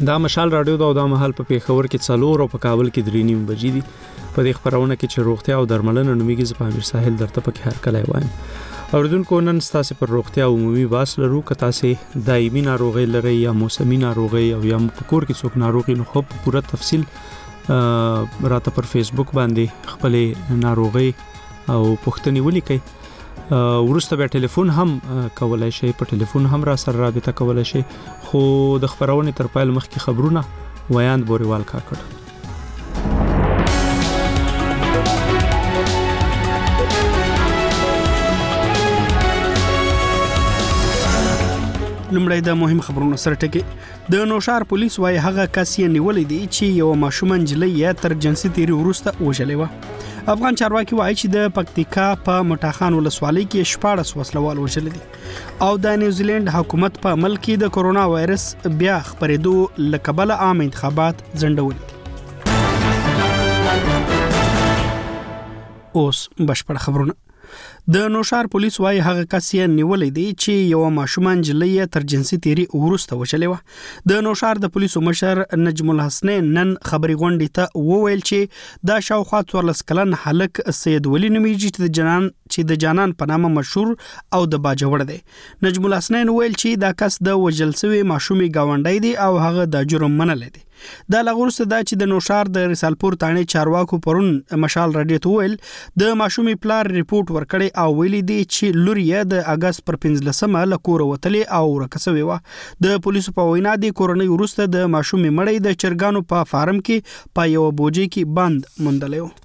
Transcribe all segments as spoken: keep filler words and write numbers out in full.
دا مشال رادیو دا او دا مهال په پیښور کې څلور او په کابل کې درې نیم بجې دي. په دې خبرونه کې چې روغتیا او درملنه نومیږي زه په امیر ساحل درته پکې هر کله وایم. اوریدونکو نن ستاسو پر روغتیا عمومي باس لرو که تاسو دایمي ناروغي لرئ یا موسمي ناروغي او یا په کور کې څوک ناروغي نو خو په پوره تفصیل راته پر فیسبوک باندې خپل ناروغي او پوښتنې ولیکئ. ورسته به ټلیفون هم کولای شي، په ټلیفون هم را سره رابطه کولای شي، خو د خبرونې تر پایل مخکې خبرونه ویاند بوریوال کاکړ. لمړی د مهم خبرونو سره ټکی. د نوشار پولیس وايي هغه کس یې نیولې دی چې یو ماشوم نجلۍ یې تر جنسي تیری وروسته وژلې و. افغان چارواکي وايي چې د پکتیکا په مټاخان ولسوالۍ کې شپاړس وسلوال وژل دي او د نیوزیلند حکومت په ملک کې د کورونا وایرس بیا خپرېدو لکبل عام انتخابات ځنډول. اوس بشپړ خبرونه. د نوشار پولیس وايي هغه کس یې نیولې دی چې یو ماشوم نجلۍ تر جنسي تیری وروسته وژلې و. د نوشار د پولیسو مشر نجم الحسنین نن خبري غونډې ته وویل چې دا شاوخوا څوارلس کلن هلک سید ولی نومیږي چې د جنان چې د جانان په نامه مشهور او د باجوړ دی. نجم الحسنین ویل چې دا کس د وژل شوی ماشومي گاونډی دی او هغه د جرم منلی دی. دا لغورسته دا چې د نوشار د رسالپور تانه چارواکو پرون مشال رادیو ته ویل د ماشومي پلار ریپورت ورکړی او ویلي دی چې لور یې د اگست پر پنځلسمه له کور وتلې او ورکسوي و. د پولیسو په وینا دی کورنۍ وروسته د ماشومي مړی د چرګانو په فارم کې په یو بوجي کې بند موندلی و.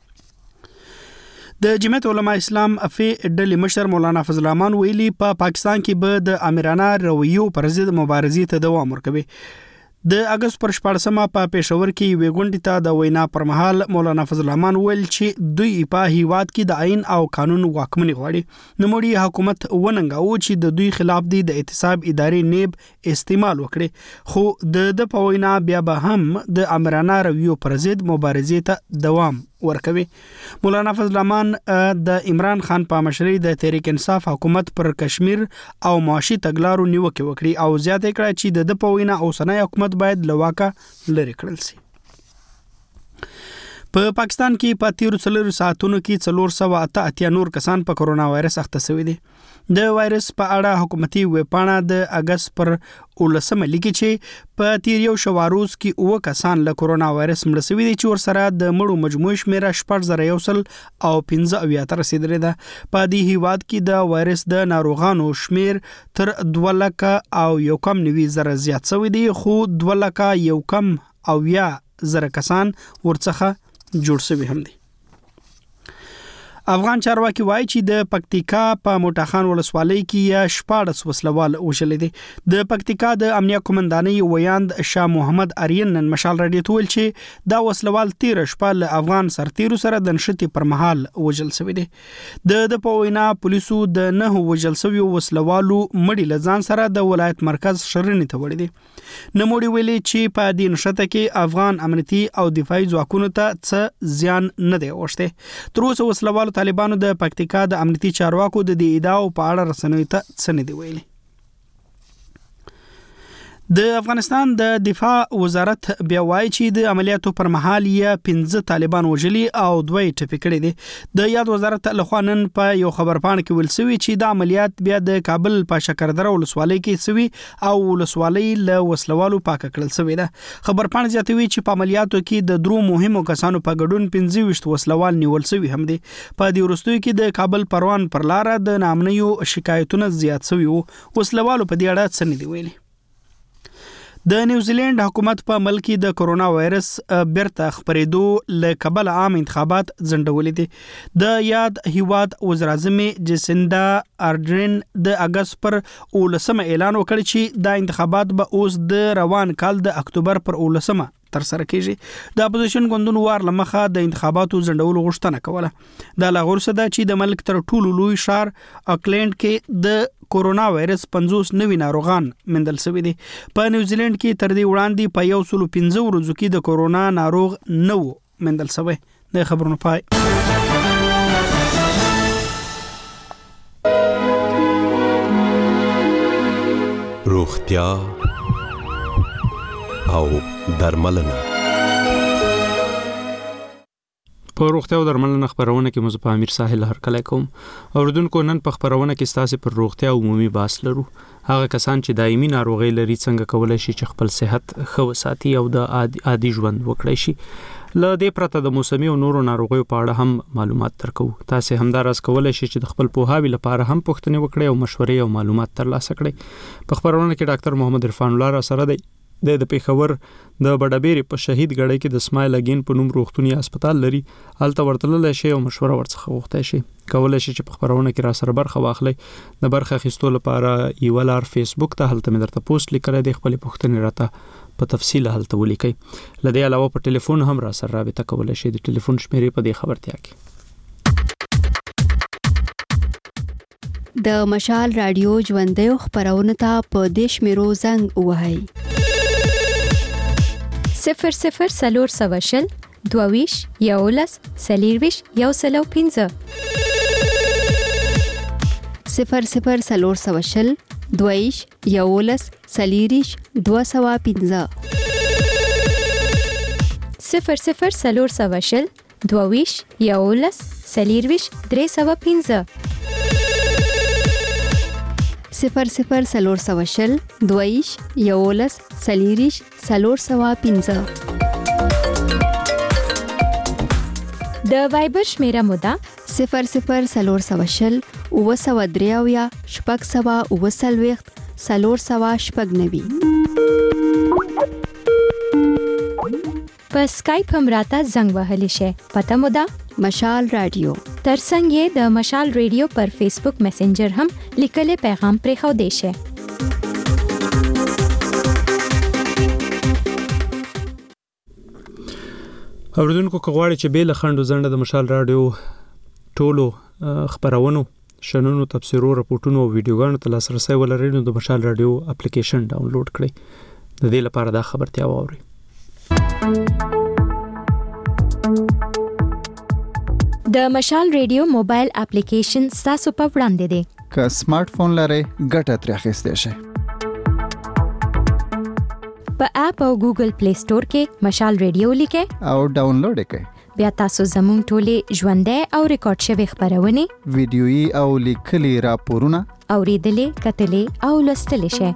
د جمعیت علماء اسلام افی ډلې مشر مولانا فضل الرحمن ویلي په پا پاکستان کې به د امیرانه رویو پر ضد مبارزې ته دوام ورکوي. د اگست پر شپاړسمه په پېښور کې وی غونډې ته د وینا پر مهال مولانا فضل الرحمن ویل چې دوی په هیواد کې د آئین او قانون واکمني غواړي. نوموړي حکومت وننګاو چې د دوی خلاف دی د احتساب ادارې نیب استعمال وکړي، خو د د په وینا بیا به هم د امرانه رویو پر ضد مبارزې ته دوام ورکوي. مولانا فضل الرحمن د عمران خان په مشرۍ د تحریک انصاف حکومت پر کشمیر او معاشي تګلارو نیوکه وکړي او زیاته کړه چې د په وینا اوسنۍ حکومت باید لواکه لري کړل شي. په پا پاکستان کې په تیرو څلورو ساعتونو کې څلور سوه اته اتیا نور کسان په کورونا وایرس اخته شوي دي. د وایرس په اړه حکومتي ویبپاڼه د اگست پر ولسمه لیکي چې په تیر یو شواروز کې اوه کسان له کورونا وایرس مړه شوي دي چې ورسره د مړو مجموعي شمیره شپږ زره یو سل او پنځه اویا ته رسیدلې ده. په دې هیواد کې د وایرس د ناروغانو شمیر تر دوه لکه او یو کم نوي زره زیات شوی دی، خو دوه لکه یو کم اویا زره کسان ورڅخه جوړ شوي هم دي. افغان چارواکي وایي چې د پکتیکا په موټاخان ولسوالۍ کې یا شپاړس وسلوال وژل دي. د پکتیکا د امنیه قومندانۍ ویاند شاه محمد اریان نن مشال رادیو ته ویل چې دا وسلوال تیر شپه له افغان سرتیرو سره د نښتې پر مهال وژل شوی دی. د د په وینا پولیسو د نه وژل شویو وسلوالو مړي له ځان سره د ولایت مرکز شرنې ته وړي دي. نوموړي ویلي چې په دې نښته کې افغان امنیتي او دفاعي ځواکونو ته څه زیان نه دی اوښتی. تر اوسه وسلوالو طالبانو د پکتیکا د امنیتي چارواکو د دې ادعاو په اړه رسنیو ته څه نه دی ویلي. د افغانستان د دفاع وزارت بیا وایي چې د عملیاتو پر مهال یې پنځه طالبان وژلي او دوه یې ټپي کړي دي. د یاد وزارت لخوا نن په یو خبرپاڼه کې ویل شوي چې د عملیات بیا د کابل په شکردره ولسوالۍ کې شوي او ولسوالۍ له وسلوالو پاکه کړل شوې ده. خبرپاڼه زیاتوي چې په عملیاتو کې د درو مهمو کسانو په ګډون پنځه ویشت وسلوال نیول شوي هم دي. په دې وروستیو کې د کابل پروان پر لاره د ناامنیو شکایتونه زیات شوي وو. وسلوالو په دې اړه څه نه دی ویلي. د نیوزیلند حکومت په ملک کې د کورونا وایرس بیرته خپرېدو له کبل عام انتخابات ځنډولې دي. د یاد هیواد وزیر اعظم جسیندا ارډرن د اگست پر اولسمه اعلان وکړ چې دا انتخابات به اوس د روان کال د اکتوبر پر اولسمه تر سره کیږي. د اپوزیشن ګوندونو وار لمخه د انتخاباتو ځنډولو غوښتنه کوله. دا لغورسه ده چې د ملک تر ټولو لوی ښار اکلند کې د کورونا وایرس پنځوس نوي ناروغان مندل شوي دي. په نیوزیلند کې تر دې وړاندې په یو سلو پنځه ورځو کې د کورونا ناروغ نه و مندل شوی. د خبرونو پای. روغتیا او درملنه. په روغتیا او درملنه خبرونه کې مزه امیر ساحل هرکلی کوم. اوردونکو نن په خبرونه کې ستاسو پر روغتیا عمومي بحث لرو. هغه کسان چې دایمي ناروغي لري څنګه کولای شي چې خپل صحت ښه وساتي او د عادي ژوند وکړي شي. له دې پرته د موسمي او نورو ناروغیو په اړه هم معلومات درکو. تاسو همدارس کولای شي چې د خپل پوهاوي لپاره هم پوښتنې وکړئ او مشورې او معلومات ترلاسه کړئ. په خبرونه کې ډاکټر محمد عرفان الله را سره دی. د پیښور د بډابېری په شهید غړی کې د اسماعیل اگین په نوم روغتونی هسپتال لري. هلته ورتلل شي او مشوره ورڅخه غوښتای شي. کولای شي چې په خبرونه کې را سره برخه واخلي. د برخه اخیستو لپاره یو لار فیسبوک ته هلته مې درته پوسټ لیکل دی. خپل پوښتنې راته په تفصیل هلته ولیکئ. لدې علاوه په ټلیفون هم را سره رابطه کولای شي. د ټلیفون شمیرې په دې خبرتیا کې د مشال رادیو ژوندۍ خبرونه ته په دیش میرو زنګ وهاي صفر صفر سلور سواشل دوویش یولس سلیرویش یو سلو پینزه صفر صفر سلور سواشل دوویش یولس سلیریش دو سوا پینزه صفر صفر سلور سواشل دوویش یولس سلیرویش درې سوا پینزه صفر صفر سلور سواشل دویش یولس سلیریش سلور سوا پینزه. د وایبر شمیره مودا صفر صفر سلور سواشل او سوا دریاویا شپږ سوا او سلويخت سلور سوا شپږ نوي. په سکایپ هم راته زنګ وهلی شي. پته مودا مشال رادیو. ترڅنګ یې د مشال رادیو پر فیسبوک میسنجر هم لیکل پیغام پرې خو دی شي. اوردونکو کغواړي چې بیل خندو زنده د مشال رادیو ټولو خبرونو شنونو تفسیرو راپورټونو او ویډیوګانو ته لاسرسي ولرئ نو د مشال رادیو اپلیکیشن ډاونلوډ کړئ. د دې لپاره دا خبرتیا واورئ. د مشال رادیو موبایل اپلیکیشن تاسو په وړاندې دی. که سمارټ فون لرئ ګټه ترې اخیستی شئ. په اپ او ګوګل پلی سٹور کې مشال رادیو لیکئ او ډاونلوډ یې کړئ. بیا تاسو زموږ ټولې ژوندۍ او ریکارډ شوي خبرونه ویډیويي او لیکلي راپورونه اوریدلې کتلې او لوستلې شئ.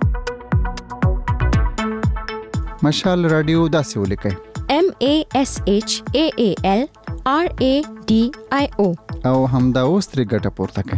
مشال رادیو داسې ولیکئ M A S H A A L R A D I O او همدا اوس ترې ګټه پورته کړئ.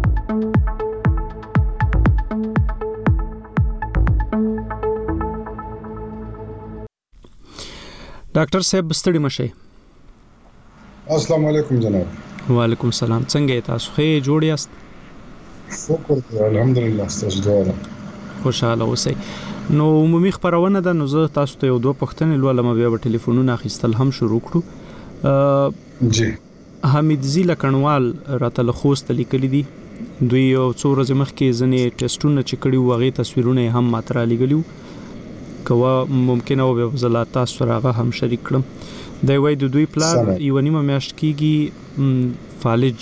ډاکټر صاحب ستړي مشه. السلام علیکم جناب. وعلیکم السلام. څنګه تاسو ښه جوړ یاست؟ شکر دی الحمدلله. تاسو دواړه خوشاله اوسئ. نو عمومي خبرونه ده. نو زه تاسو ته یو دوه پوښتنې لولم بیا به ټلیفونونه اخیستل هم شروع کړو. جی حمید زیلا کڼوال راته له خوست لیکلي دي. دوی یو څو ورځې مخکې ځنې ټیسټونه چې کړي وو هغې تصویرونه هم ماته رالیږلي وو. که ممکنه وه بیا زه لا تاسو سره هغه هم شریک کړم. دی وایي د دوی پلار یوه نیمه میاشت کېږي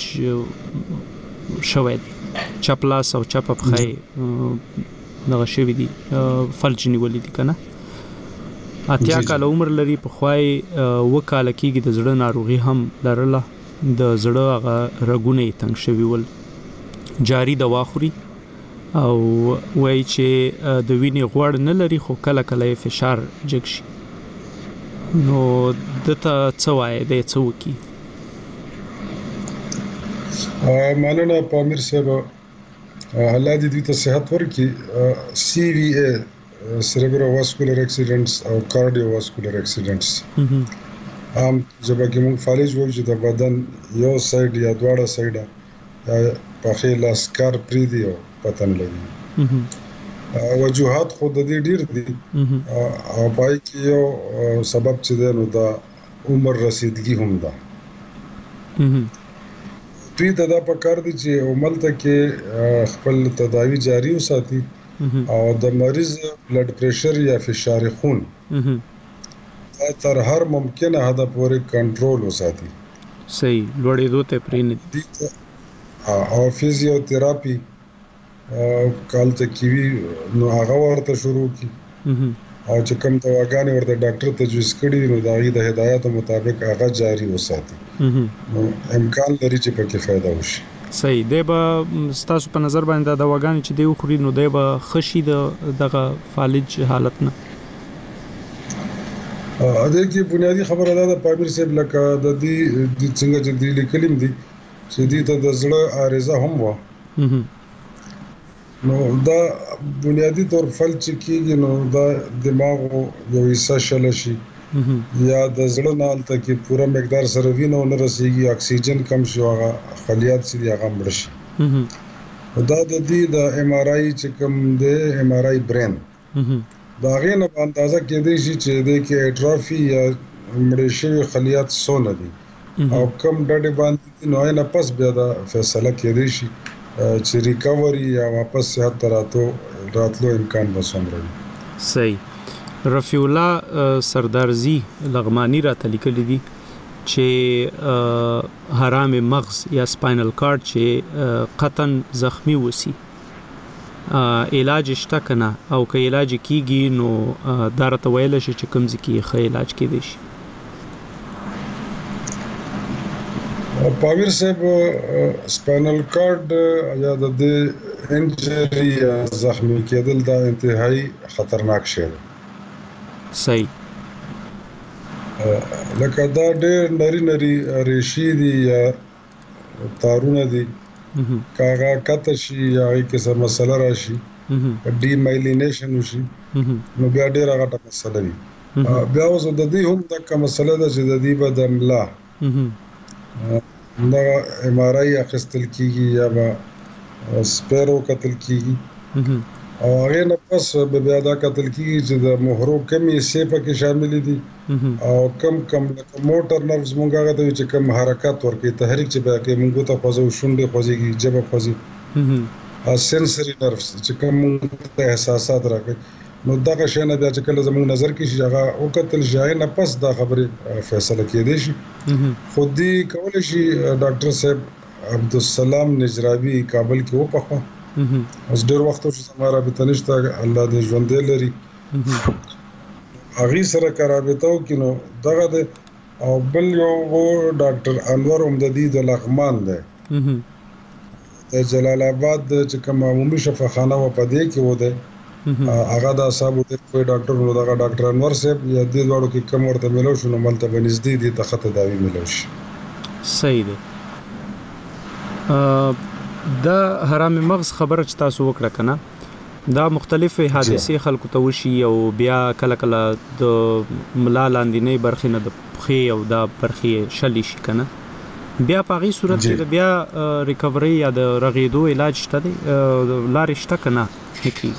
فالج شوی دی. چپ لاس او چپه پښه یې دغه شوي دي فلج نیولي دي که نه. اتیا کاله عمر لري. پخوای اوه کاله کېږي د زړه ناروغي هم لرله. د زړه هغه رګونه یې تنګ شوي ول. جاري دوا خوري او وایي چې د وینې غوړ نه لري خو کله کله یې فشار جګ شي. نو دته څه وایي دی څه وکړي؟ مننه پامیر صاحب. الله دې دوی ته صحت ورکړي. سی وی ای سیریبروواسکولر اکسیډنټس او کارډیوواسکولر اکسیډنټس هم جبه کې موږ فالج وایو چې د بدن یو سایډ یا دواړه سایډه پخې لاس کار پرې دی او پته نه لګي. وجوهات خو د دې ډېر دي او پای کې یو سبب چې دی نو دا عمر رسیدګي هم ده. دوی ته دا پکار دي چې عملته کې خپل تداوی جاری وساتي او د مریض بلډ پریشر یا فشار خون تر هر ممکنه حد پورې کنټرول وساتي. صحیح لوړېدو ته پرې نه دي. او فزیوتراپي کال ته کیوي نو هغه ورته شروع کی او چې کوم دواګانې ورته ډاکټر تجویز کړي نو د هغې د هدایاتو مطابق هغه جاري وساتي نو امکان لري چې پکې فایده وشي. صحیح دی. به ستاسو په نظر باندې د دواګانې چې دی وخوري نو دی به ښه شي د دغه فالج حالت نه؟ دې کې بنیادي خبره دا ده پامیر صاحب لکه د دې څنګه چې دی لیکلیم دي چې دې ته د زړه عارضه هم وه نو دا بنیادی طور فلج کېږي نو دا دماغ یو حصہ شل شي یا د زړه نه هلته کې پوره مقدار سره وینه ونه رسېږي اکسیجن کم شي هغه خلیات چې دي هغه مړه شي. دا د دې د ایم آر آی چې کوم دی ایم آر آی برین د هغې نه په اندازه کېدی شي چې دې کې اټرافي یا مړې شوي خلیات څونه دي او کم ډډې باندې دي نو هغې نه پس بیا دا فیصله کېدی شي چې ریکاوري یا واپس صحت ته راتلو راتلو امکان به څومره وي. صحیح. رفیع الله سردارزي لغمانی راته لیکلي دي چې حرام مغز یا سپاینل کارډ چې قطن زخمی وسی علاج شته کنه او که علاج کیږي نو دا راته ویل شي چې کوم ځکه ښه علاج کېدی شي؟ پامیر صاحب سپاینل کارډ یا د دې انجری یا زخمی کېدل دا انتهایی خطرناک شی دی. صحیح. لکه دا ډېر نری نری ریشې دي یا تارونه دي که هغه قطع شي یا هغې کې څه مسله راشي ډي مایلینیشن وشي نو بیا ډېره غټه مسله وي. بیا اوس د دې هم دغه مسله ده چې د دې به د ملا دغه ایم آر آی اخیستل کېږي یا به سپیرو کتل کېږي او هغې نه پس به بیا دا کتل کېږي چې د مهرو کمې حصې پکې شاملې دي او کم کم لکه موټر نروز مونږ هغه ته وایو چې کم حرکت ورکوي تحریک چې بیا کوي مونږ ته خوځو شونډې خوځېږي ژبه خوځي سنسري نروز چې کم مونږ ته احساسات راکوي نو دغه شی نه بیا چې کله زموږ نظر کې شي هغه وکتل شي هغې نه پس دا خبرې فیصله کېدی شي. خو دې کولی شي ډاکټر صاحب عبدالسلام نجرابي کابل کې وپخوه اوس ډېر وخت شو زما رابطه نشته الله دې ژوندی لري هغې سره که رابطه وکړي نو دغه دی او بل یو ډاکټر انور هم د دې د لغمان دی د جلال آباد چې کوم عمومي شفاخانه وه په دې کې و دی هغه د اعصابو ډېر پوه ډاکټر نو دغه ډاکټر انور صاحب یا دې دواړو کې کم ورته میلاو شو نو ملته به نږدې دې ته ښه تداوي میلاو شي. صحیح دی. دا حرام مغز خبره چې تاسو وکړه کنه دا مختلفې حادثې خلکو ته وشي او بیا کله کله د ملا لاندینۍ برخې نه د پښې او دا برخې شلی شي کنه بیا په هغې صورت کې د بیا ریکوري یا د رغېدو علاج شته دی لارې شته که نه نه کېږي؟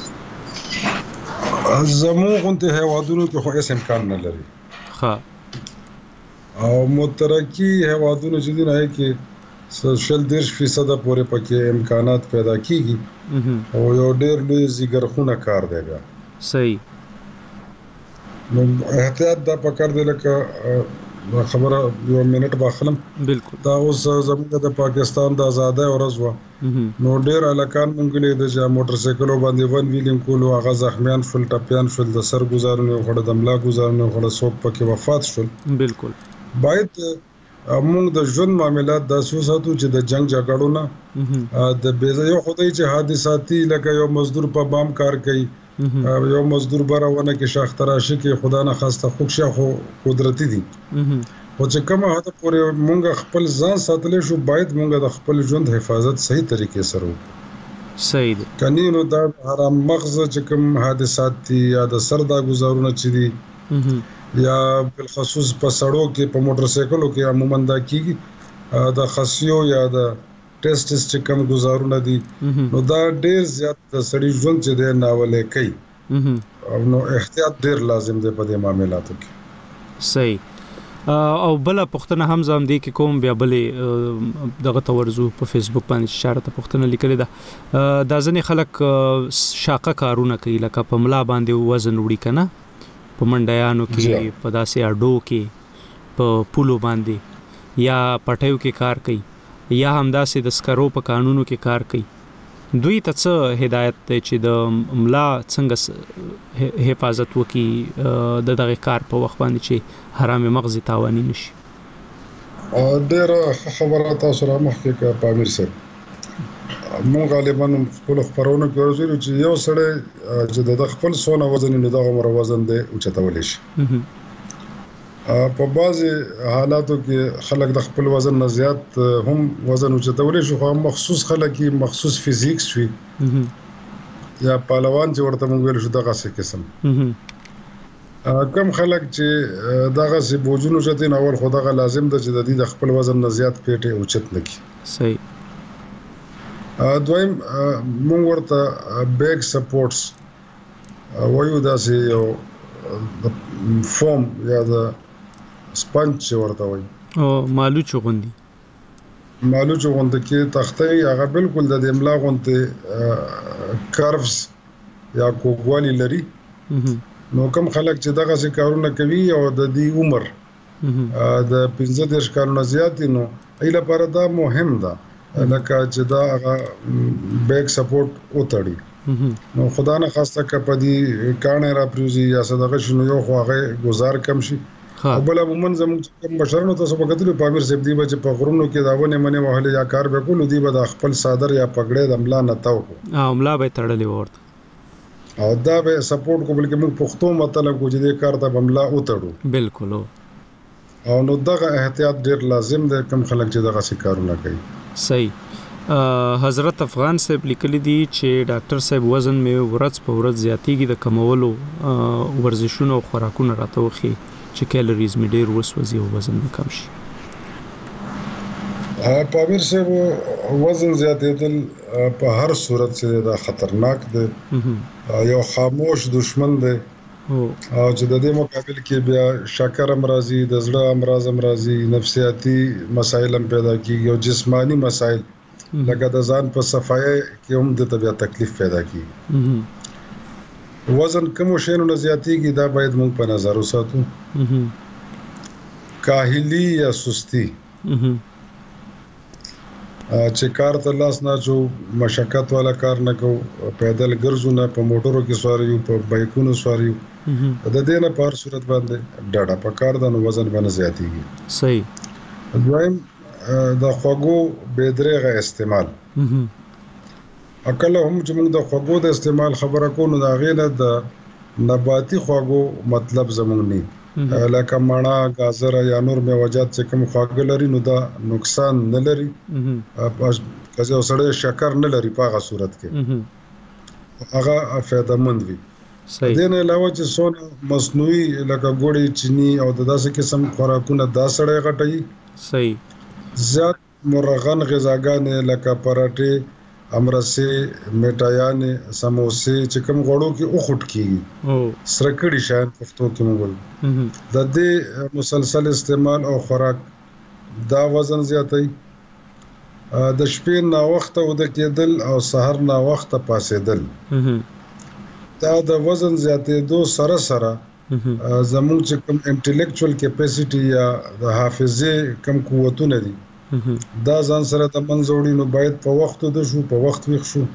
زموږ غوندې هیوادونو کې خو هېڅ امکان نه لري ښه او مترقي هیوادونو چې دي نو هغې کې شل دېرش فیصده پورې پکې امکانات پیدا کېږي او یو ډېر لوی زیګرخونه کار دی بیا. صحیح. نو احتیاط دا پکار دی لکه خبره یو منټ باخلم بالکل دا اوس زموږ د پاکستان د آزادۍ ورځ وه نو ډېر هلکان مونږ لیده چې موټر سایکلو باندې ون ویلینګ کولو هغه زخمیان شول ټپیان شول د سر ګزارونه یې وخوړه د ملا ګزارونه یې وخوړه څوک پکې وفات شول. بالکل باید مونږ د ژوند معاملات داسې وساتو چې د جنګ جګړو نه د بې یو خدای چې حادثاتي لکه یو مزدور په بام کار کوي یو مزدور بره ونه کې شاخ تراشي کې خدا نه خواسته خوږ شي خو قدرتي دي خو چې کومه حد پورې مونږ خپل ځان ساتلی شو باید مونږ د خپل ژوند حفاظت صحیح طریقې سره وکړو. صحیح دی. کنی نو دا حرام مغز چې کوم حادثات دي یا د سر دا ګزارونه چې دي یا بالخصوص په سړو کې په موټر سایکلو کې عموما دا کېږي د خصیو یا د ټیسټس چې کوم ګزارونه دي نو دا ډېر زیات د سړي ژوند چې دی ناولی کوي نو احتیاط ډېر لازم دی په دې معاملاتو کې. صحیح. او بله پوښتنه هم زه همدې کې کوم بیا بلې دغه ته ورځو په فیسبوک باندې اشاره ته پوښتنه لیکلې ده دا ځینې خلک شاقه کارونه کوي لکه په ملا باندې وزن وړي که نه په منډیانو کې په داسې اډو کې په پولو باندې یا پټیو کې کار کوي یا همداسې د سکرو په کانونو کې کار کوي دوی ته څه هدایت دی چې د ملا څنګه حفاظت وکي د دغه کار په وخت باندې چې حرام مغز تاواني نشي؟ ډېره خبره تاسو را مخکې کړه پامیر صاحب. مونږ غالبا خپل خبرونه کې ورزورو چې یو سړی چې د خپل سونه وزن نه دغه مر وزن دی او چتول شي. په بعضي حالاتو کې خلک د خپل وزن نه زیات هم وزن او چتول شي، خو مخصوص خلک کې مخصوص فزیکس وي یا پهلوان چې ورته موږ ویل شو دغه څه قسم کم خلک چې دغه سي بوجونو چتین اول خو دغه لازم ده چې د دې د خپل وزن نه زیات پیټه او چت نکي. صحیح. دویم مونږ ورته بیک سپورټس وایو، داسې یو فوم یا د سپنج چې ورته وایي او مالو چغوندي مالو چغوندي کې تختې هغه بالکل د املا غونته کارفز یا کوګوالی لري. نو کوم خلک چې دغه څه کارونه کوي او د دې عمر د پنځه دېرش کالونو زیات نو ای لپاره دا مهم ده لکه چې دا هغه بیک سپورټ وتړي. نو خدا نه خواسته که په دې کانه را پریوزي یا صدقه شنو یو خو هغه گزار کم شي. او بل عموما زموږ کوم بشرونو تاسو په کتلو پامیر صاحب دی چې په غرونو کې داونه منه وهله یا کار به کولو دی به خپل صادر یا پګړې د املا نه تاو کو املا به تړلې ورته او دا به سپورټ کو بلکې موږ پښتو مطلب کو چې د کار ته املا وتړو. بالکل. او نو دغه احتیاط ډیر لازم دی کم خلک چې دغه څه کارونه کوي. صحیح. حضرت افغان صاحب لیکلی دي چې ډاکټر صاحب وزن مې ورځ په ورځ زیاتېږي د کمولو ورزشونو او خوراکونو راته وخی چې کیلریز مې ډیر وسوځي او وزن مې کم شي. پامیر صاحب وزن زیاتېدل په هر صورت کې دا خطرناک دی، یو خاموش دشمن دی او چې د دې مقابل کې بیا شکر امراضي، د زړه امراض امراضي، نفسیاتي مسایل هم پیدا کیږي او جسمانی مسایل لکه د ځان په صفای کې هم د طبيعت تکلیف پیدا کیږي. وزن کوم شینو نه زیاتېږي دا باید موږ په نظر وساتو. کاهلی یا سستی چې کار ته لاس نه چو مشقت والا کار نه کو، پیدل ګرځو نه، په موټرو کې سواریو، په بایکونو سواریو، د دې نه په هر صورت باندې ډاډه په کار د وزن باندې زیاتېږي. صحیح. دویم د خوږو بېدرېغه استعمال. اکله هم چې موږ د خوږو د استعمال خبره کوو د هغې نه د نباتي خوږو مطلب زموږ نه، لکه مڼه، ګازره یا نور میوجات چې کوم خواږه لري نو دا نقصان نه لري. که یو سړی شکر نه لري په هغه صورت کې هغه فایده‌مند وي. دې نه علاوه چې څونه مصنوعي لکه ګوړې، چینی او د داسې قسم خوراکونه دا سړی غټوي. صحیح. زیات مرغن غذاګانې لکه پراټې، امرسې، میټایانې، سموسې چې کوم غوړو کې اوخټ کیږي، سره کړي شاید پښتو کې موږ د دې مسلسل استعمال او خوراک دا وزن زیاتوي. د شپې نا وخته وده کېدل او سحر نا وخته پاسېدل دا د وزن زیاتېدو سره سره زموږ چې کوم انټلیکچوال کیپاسټي یا د حافظې کم قوتونه دي دا ځان سره د منځ وړي، نو باید په وخت د شو په وخت ویښ شو.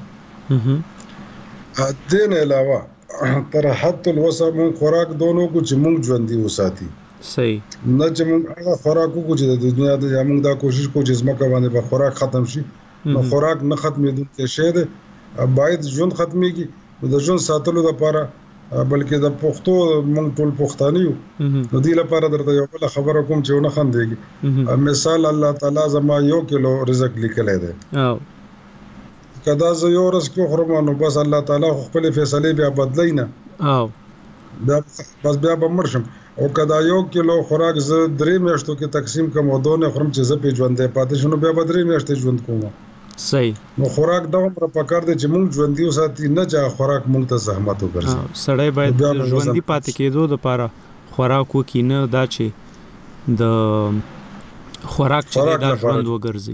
دې نه علاوه تر حد الوسع مونږ خوراک دونو کو چې مونږ ژوندي وساتي. صحیح. نه چې مونږ هغه خوراک کو چې د دنیا د یا مونږ دا کوشش کو چې ځمکه باندې به خوراک ختم شي، نو خوراک نه ختمېدونکی شی دی، باید ژوند ختمېږي. د ژوند ساتلو لپاره بلکې د پښتو مونږ ټول پښتانه یو، نو دې لپاره درته یو بل خبره کوم چې ونه خندېږي. مثال الله تعالی زما یو کیلو رزق لیکلی دی، کدا زه یو ورځ کې خورم نو بس الله تعالی خپل فیصله بیا بدلی نه، بیا بس بیا به مړ شم. او کدا یو کیلو خوراک زه درې میاشتو کې تقسیم کوم او دونه خورم چې زه پې ژوندی پاتې شم، نو بیا به درې میاشتې ژوند کوم. صحیح. نو خوراک دا هم پکار دی چې موږ ژوندي وساتي، نه چې خوراک موږ ته زحمت وګرځي. سړی باید ژوندي پاتې کېدو دپاره خوراک وکړي، نه دا چې د خوراک چې دا ژوند وګرځي.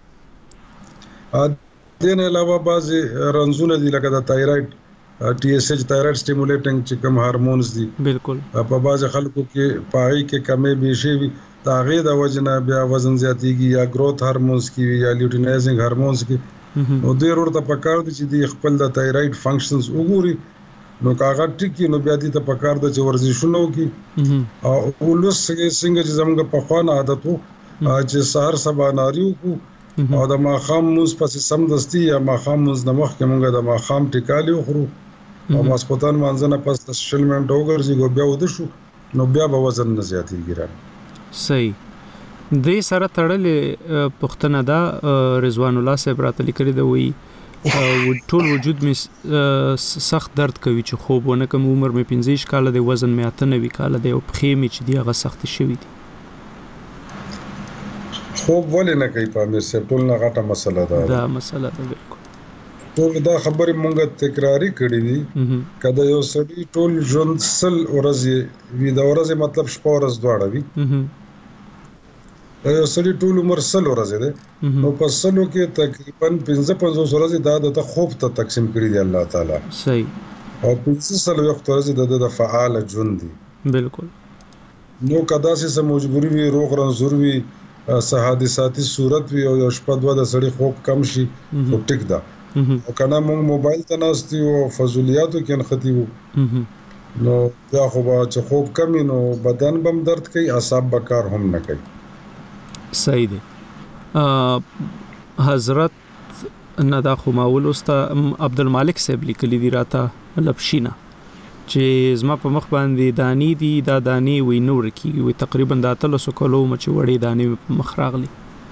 دې نه علاوه بعضې رنځونه دي لکه د تایراید، ټي ایس ایچ تایراید سټیمولیټنګ چې کوم هارمونز دي، بالکل په بعضې خلکو کې په هغې کې کمې بیشې وي، د هغې د وجې نه بیا وزن زیاتېږي، یا ګروث هارمونز کې وي یا لیوټینایزنګ هارمونز کې نو د ورته پکار دي چې د خپل د تایراید فنکشنز وګوري نو کاغه ټیکی نو بیا دې ته پکار د چې ورزشونه وکي او ولوس څنګه چې زموږ په خوانه عادت وو چې سحر سبا ناریو کو او د ماخام موز پسې سم دستی یا ماخام موز د مخ کې مونږه د ماخام ټیکالي خورو او ماسپوتان مانځنه پس د شل منټ وګرځي بیا ود شو نو بیا به وزن نه زیاتېږي را صحیح د سره تړلې پښتنه دا رضوان الله صاحب راته لیکلي دی وی ټول وجود می سخت درد کوي چې خوب ونه کوم عمر می پنځه کال دی وزن می اته نوي کال دی او پخې می چې دی هغه سخت شوی دی خوب ولې نه کوي په امیر صاحب ټول نه غټه مسله ده دا مسله ده بالکل ټول دا خبره مونږه تکراری کړې دي کله یو سړی ټول ژوند سل ورځې وی دا ورځې مطلب شپه ورځ دواړه وی دا یو سړی ټول عمر سل ورځې ده نو په سلو کې تقریبا پنځه پنځوس ورځې دا د خوب ته تقسیم کړی دی الله تعالی صحیح او پنځه سل وخت ورځې د فعال ژوند دی بالکل نو کدا سه مجبوری وی روغ رنځور وی حادثاتي صورت وی او شپه دوا د سړی خوب کم شي او ټیک دا او کنه مونږ موبایل ته ناستي او فضولیاتو کې نختی وو نو بیا خو به چې خوب کمی نو بدن بم درد کوي اعصاب به کار هم نه کوي صحیح دی حضرت ندا خو ماول استا عبدالمالک صاحب لیکلی دی راته لپشینا چې زما په مخ باندې دانی دي دا دانی وې نور کیږي وې تقریبا د اتلسو کلو مچ وړې دانی په مخ راغلي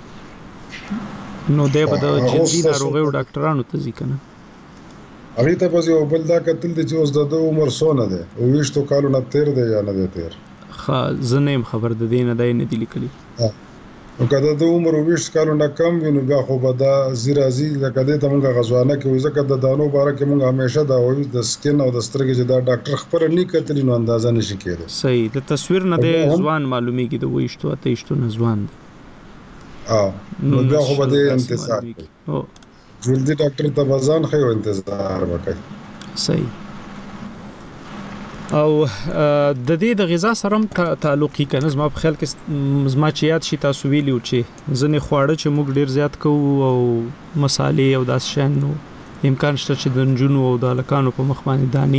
نو دې په د جلدی ناروغي او ډاکټرانو ته ځکنه هغه ته په یو بل دا کتل دي چې اوس د عمر سونه ده او ویشتو کالو نه تیر دی یا نه دی تیر خا زنیم خبر د دینه دای نه دی لیکلي نو کله د عمر ویشت کالو نه کم وینو بیا خو به دا زیرازي لکه دې ته مونږه غزوانه کې ځکه د دانو باره کې مونږ همیشه دا وایو د سکین او د سترګې چې دا ډاکټر خبر نه کتلی نو اندازه نشي کېدای صحیح د تصویر نه د ځوان معلومیږي د ویشتو اته ویشتو نه ځوان اه نو بیا خو به د انتظار او جلدی ډاکټر ته بازان خو انتظار وکړي صحیح او د دې د غذا سره تعلق کې زما په خیال کې زما چې یاد شي تاسو ویلو چې ځنې خواړه چې موږ ډیر زیات کوو او مصالې او داس شین نو امکان شته چې د نجونو او د لکانو په مخ باندې دانی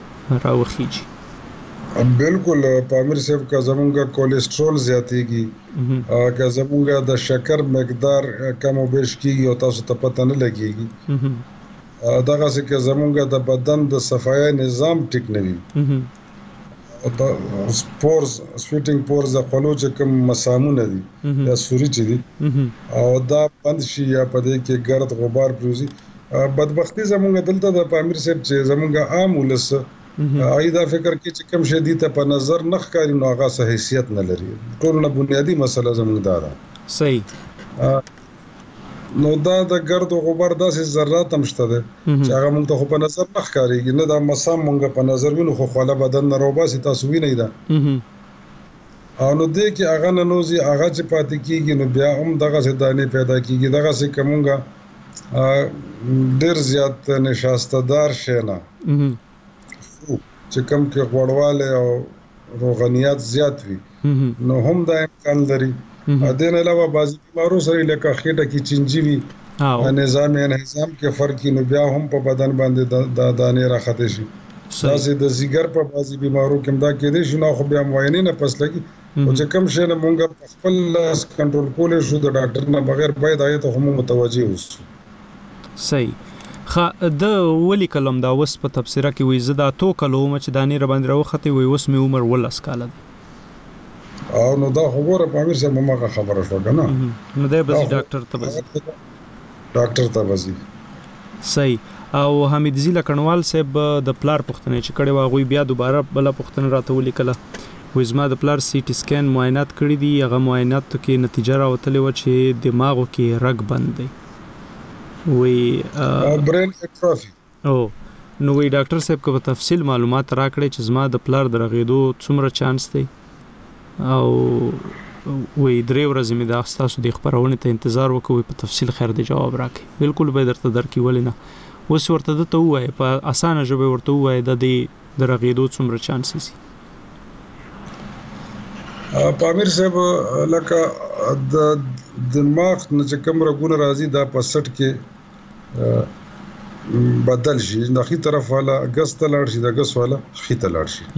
راوخیږي بالکل پامیر صاحب کا زمونږه کولیسټرول زیاتېږي کا زمونږه د شکر مقدار کم او بیش کیږي او تاسو ته پته نه لګيږي دغه څه کې زمونږه د بدن د صفایي نظام ټیک نه وي او د سپورز سویټینګ پورز د خلو چې کوم مسامونه دي یا سوري چې دي او دا بند شي یا په دې کې ګرد غبار پروزي بدبختی زمونږه دلته د پامیر صاحب چې زمونږه عام ولس ایدا فکر کې چې کوم شي دي ته په نظر نخ کاری نو هغه څه حیثیت نه لري ټول نه بنیادی مسله زمونږ دا ده صحیح نو دا د ګرد او غبار داسې ذرات هم شته ده چې هغه موږ ته په نظر نه ښکارېږي نه دا مسام موږ په نظر وینو خو خپل بدن نه روباسي تاسو وینئ دا او نو دې کې هغه نه نوزي هغه چې پاتې کیږي نو بیا هم دغه څه دانې پیدا کیږي دغه څه کومګه ډېر زیات نشاستدار شینه چې کوم کې غوړواله او روغنیات زیات وي نو هم دا امکان لري ا دین علاوه بعضی بیمارو سره لکه خېټه کې چنجي وي او نظام انهضام کې فرق نو بیا هم په بدن باندې د دانې راخته شي تاسو د زیګر په بعضی بیمارو کې دا کې دي شنو خو بیا معاینه نه پس لګي او چې کوم شي نه مونږ خپل کنټرول کولای شو د ډاکټر نه بغیر باید آیت هم متوجي اوسو صحیح خا د ولی کلم دا وس په تفسیره کې وې زدا تو کلوم چې دانې ر باندې راوخته وې وس می عمر ولس کاله او نو دا خبره په امیر سره مماغه خبره شو کنه نو دا به ډاکټر ته بزي ډاکټر ته بزي صحیح او حمید زیلا کڼوال صاحب د پلار پښتنه چې کړي واغوي بیا دوباره بل پښتنه راته ولیکله وې زما د پلار سی ټي سکین معاینات کړی دي هغه معاینات کې نتیجه راوتلې و چې دماغو کې رګ بند دی وې برین اټرافي او نو وې ډاکټر صاحب کو په تفصیل معلومات راکړي چې زما د پلار درغېدو څومره چانس دی او وې درې ورځې مې دا تاسو د خبرونه ته انتظار وکوي په تفصیل خیر دی جواب راکړي بالکل به درته درکې ولینه اوس ورته دته وای په اسانه ژبه ورته وای د دې درغېدو څومره چانسز پامیر صاحب لکه د دماغ نه چې کوم رګونه راځي دا په سټ کې بدل شي، د خي طرف والا ګس ته لاړ شي، د ګس والا خي ته لاړ شي.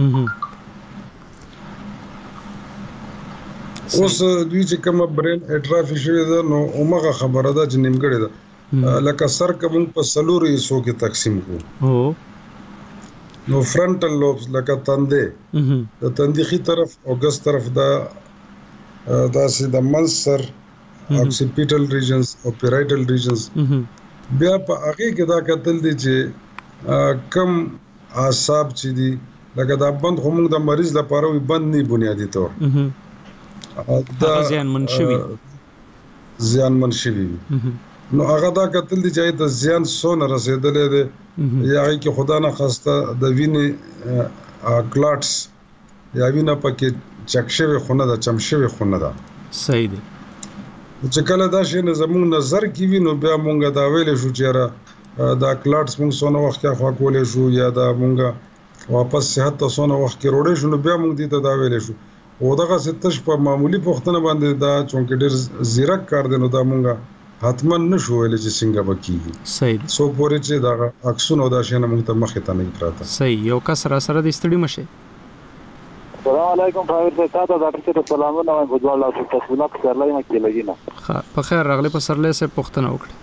اوس دوی چې کوم برین اټرافي شوی ده نو اومغه خبره ده چې نیمګړې ده. لکه سر کوم په سلورو حصو کې تقسیم کو. نو فرنټل لوبس لکه تندې د تندې خي طرف او ګس طرف دا داسې د منسر اکسیپیټل ریجنز او پیرایټل ریجنز. بیا په هغه کې دا کتل دي چې کم اعصاب چې دي لکه دا بند خو موږ د مریض لپاره وي بند نه بنیادی طور دا زیان منشوي زیان منشوي نو هغه دا کتل دي چې د زیان سونه رسیدلې ده یا کې خدا نه خواسته د وینې کلاټس یا وینه پکې چکشوي خونه ده چمشوي خونه ده. صحیح دي. چې کله دا شی نه زموږ نظر کې وینو بیا مونږ دا ویلې شو چې را دا کلاټس مونږ سونه وخت کې خوا کولې شو یا دا مونږ واپس صحت ته سونه وخت کې روړې شو نو بیا مونږ دې ته دا ویلې شو او دغه ستش په معمولی پوښتنه باندې دا چونکې ډېر زیرک کار دی نو دا مونږ حتما نشو ویلې چې څنګه بکیږي. صحیح. سو پورې چې دا عکسونه دا شی نه مونږ ته مخې ته نه پراته. صحیح. یو کس را سره د ستړي مشه. السلام علیکم فایر صاحب، تاسو د ډاکټر صاحب سلامونه وایم. غوډوال تاسو تاسو نه پسرلای مکه لګینا. ښه په خیر راغلی پسرلای سه پښتنه وکړه.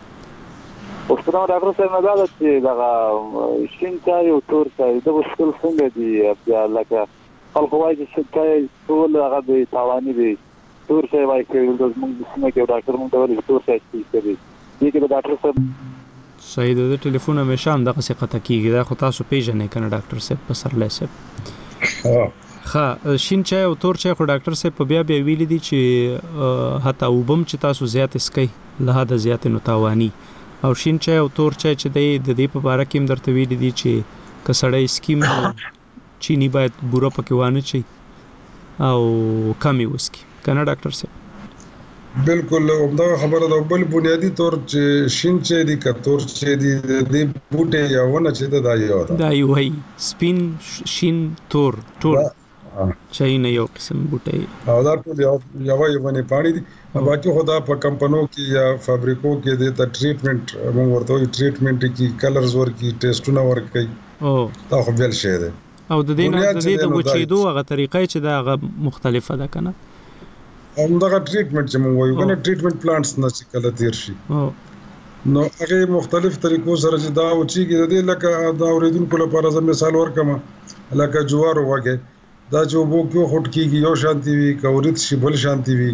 پښتنه ډاکټر صاحب نه دا چې دا شین چای او تور چای د وسکل څنګه دی بیا لکه خلک وایي چې شین چای ټول هغه دی تاوانی دی، تور چای وایي چې د موږ د سیمه کې ډاکټر موږ ته وایي تور چای څه دی. دې کې ډاکټر صاحب صحیح د ټلیفون همیشه هم دغه څه قطع کیږي. دا خو تاسو پیژنې کنه ډاکټر صاحب پسرلای صاحب. ها ها شین چای او تور چای خو ډاکټر صاحب په بیا بیا ویل دي چې حتی وبم چې تاسو زیات اسکي له حد زیات نو تاوانی او شین چای او تور چای چې د دې په اړه کې درته ویل دي چې کسړې سکیم چینی باید بورا پکې وانه چي او کمی وسکي کنه ډاکټر صاحب. بالکل دا خبره ده. بل بنیادی طور چې شین چای دي که تور چای دي د بوټي یا ونه چې دا یو ده دا یو هي سپین شین تور ټول چای نه یو قسم بوټي او دا ټول یو یو باندې پانی دي. باقي خدا په کمپنیو کې یا فابریکو کې د ټریټمنټ موږ ورته ټریټمنټ کې کلرز ورکی ټیسټونه ورکی او دا خو بل شی ده او د دې نه د دې د وچېدو هغه طریقې چې دا هغه مختلفه ده کنه. همدغه ټریټمنټ چې موږ وایو کنه ټریټمنټ پلانټس نه چې کله تیر شي نو هغه مختلف طریقو سره چې دا او چې د دې لکه دا اوریدونکو لپاره زه مثال ورکم لکه جوار وګه دا چې وبو کې هټ کېږي یو شانتي وي کورید شي بل شانتي وي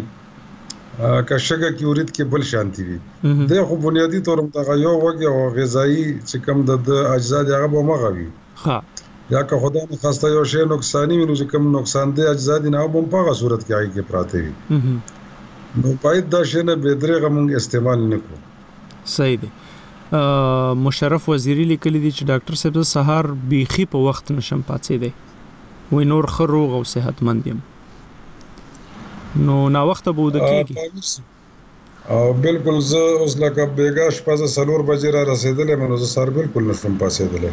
کښګه کې اورید کې بل شانتي وي. دا خو بنیادی طور متغیر یو وګه او غذایی چې کوم د اجزا دی هغه به مغوي. ها یا که خدای نه خواسته یو شی نقصانی ویني چې کوم نقصان دی اجزا دي نه په هغه صورت کې هغه کې پراته وي نو باید دا شی نه به درېغه مونږ استعمال نکړو. صحیح دی. مشرف وزیری لیکلی دی چې ډاکټر صاحب سهار بیخي په وخت نشم پاتې دی وې نور خروغ او صحتمند یم نو نا وخت به د کېږي. او بالکل زه اوس لکه بیګاش پازه سلور بجې را رسیدلې مې نو زه سر بالکل نشم پاسېدلې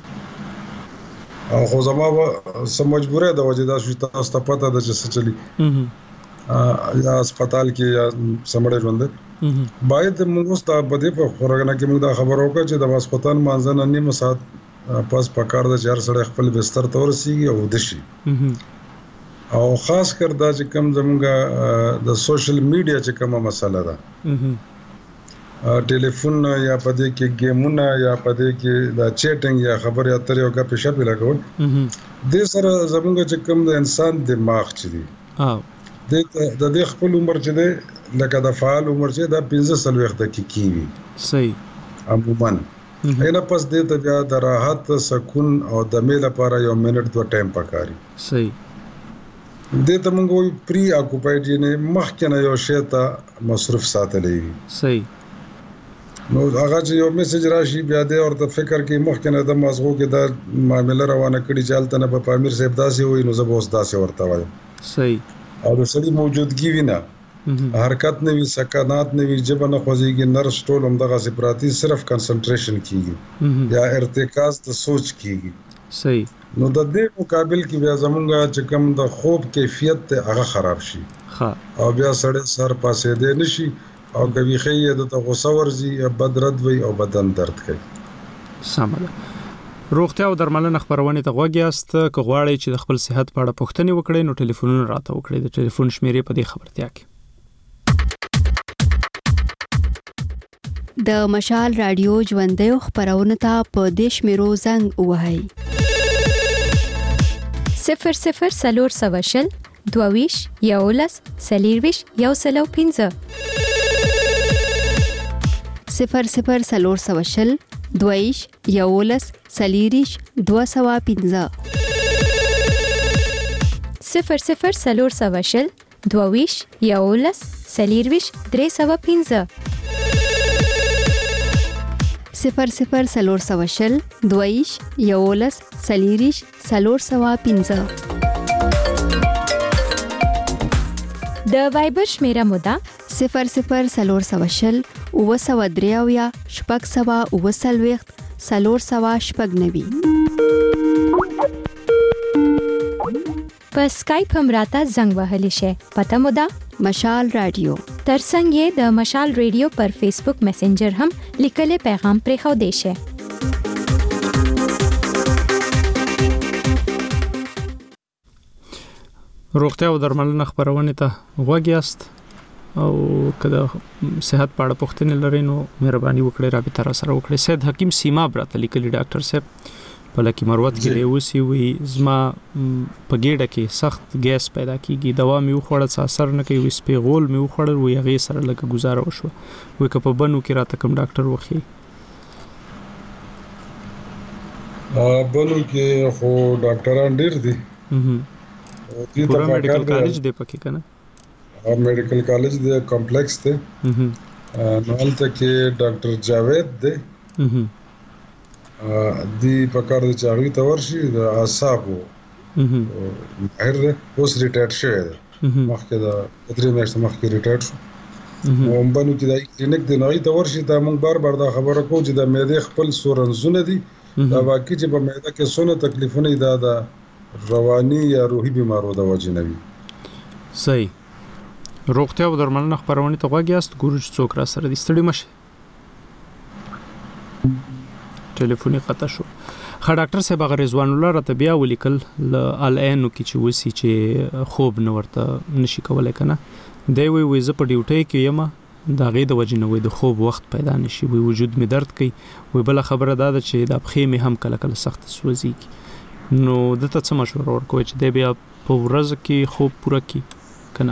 او خو زما سم مجبورې د وجه دا شو تاسو ته پته ده چې څه چلی یا هسپتال کې یا سمړې ژوند باید موږ ست په دې په خورګنه کې موږ دا خبر وکړو چې د هسپتال مانځنه نیمه ساعت پس پکار د چار سره خپل بستر ته ورسیږي او دشي او خاص کر دا چې کوم زموږه د سوشل میډیا چې کومه مسله ده ټلیفون یا پدې کې گیمونه یا پدې کې دا چیټینګ یا خبر اترې او غپ شپ لګول د سره زموږ چې کوم د انسان دماغ چي دي او د د خپل عمر چې ده لکه د فعال عمر چې دا پنځه سل وخت کې کیږي. صحیح. عموما اینا پس د ته د راحت سکون او د میل لپاره یو منټ دوه ټایم پکاري. صحیح. د ته موږ وی پری اکوپایډ نه مخکنه یو شی ته مصرف ساتلې. صحیح. نو هغه چې یو میسج راشي بیا دې ورته فکر کې مخکنه د مازغو کې دا معاملې روانه کړي چالت نه په امیر صاحب داسې وي نو زه به اوس داسې ورته وایم. صحیح. او د سړي موجودګي وینا حرکت نه وي سکانات نه وي جبه نه خوځيږي نرس ټول هم دغه سپراتی صرف کنسنټریشن کیږي یا ارتکاز ته سوچ کیږي. صحیح. نو د دې مقابل کې بیا زمونږه چې کوم د خوب کیفیت ته هغه خراب شي. ها او بیا سړی سر پاسې دی نشي او کوي خې د ته غوسه ورزي بد رد وي او بدن درد کوي. سمه روغتیا او درملنه خبرونه ته غوږی است که غواړئ چې د خپل صحت په اړه پوښتنه وکړئ نو ټلیفونونه راته وکړئ. د ټلیفون شمیرې په دې خبرتیا کې د مشال رادیو ژوندۍ خبرونه ته په دیش میرو زنګ وهاي صفر صفر سلور سواشل دوویش یولس سلیرویش یو سلو پینزه صفر صفر سلور سواشل دویش یولس سلیریش دو سوا پینزه صفر صفر سلور سواشل دوویش یولس سلیرویش درې سوا پینزه صفر صفر سلور سواشل دویش یولس سلیریش سلور سوا پینزه د وایبر شمیره مودا صفر صفر سلور سواشل او سوا دریاویا شپږ سوا او سلويخت سلور سوا شپږ نوي په اسکایپ هم راته زنګ وهلی شي. پته مودا مشال رادیو ترڅنګ یې د مشال رادیو پر فیسبوک میسنجر هم لیکلې پیغام پرې خو دی شي. روغتیا او درملنه خبرونه ته غوږی است او کله صحت په اړه پوښتنه لرئ نو مهرباني وکړئ رابطه را سره وکړئ. سید حکیم سیما براته لیکلی ډاکټر صاحب په لکه مروت کې دی اوسې وي زما په ګېډه کې سخت ګیس پیدا کیږي دوا مې وخوړل څه اثر نه کوي سپیغول مې وخوړل وي هغه سره لکه گزاره وشو وي که په بنو کې راته کوم ډاکټر وخی بنو کې خو ډاکټران ډیر دي پورا میډیکل کالج دی پکې کنه میډیکل کالج دی کمپلیکس دی نو هلته کې ډاکټر جاوید دی دی په کار د چاغوي تور شي د اعصابو ماهر دی اوس ریټایر شوی دی مخکې د درې میاشتې مخکې ریټایر شو نو بنو کې د کلینیک دی نو تور شي دا موږ بار بار دا خبره کوو چې د معدې خپل سورنزونه دي دا واقعي چې په معده کې څونه تکلیفونه دا د رواني یا روحي بیمارو د وجې نه وي. صحیح. روغتیا او درملنه خبرونه ته غوږی است ګورج څوک را سره دي ستړي مشه ټلیفوني قطع شو. خا ډاکټر صاحب هغه رضوان الله راته بیا ولیکل ل الان کې چې وسی چې خوب نه ورته نشي کولای کنه دی وی وی ز په ډیوټي کې یم دا غي د وجې نه وي د خوب وخت پیدا نشي وي وجود می درد کوي وي بل خبره دا ده چې د بخې می هم کله کله سخت سوځي نو دته څه مشوره ورکوي چې دی بیا په ورځ کې خوب پوره کی کنه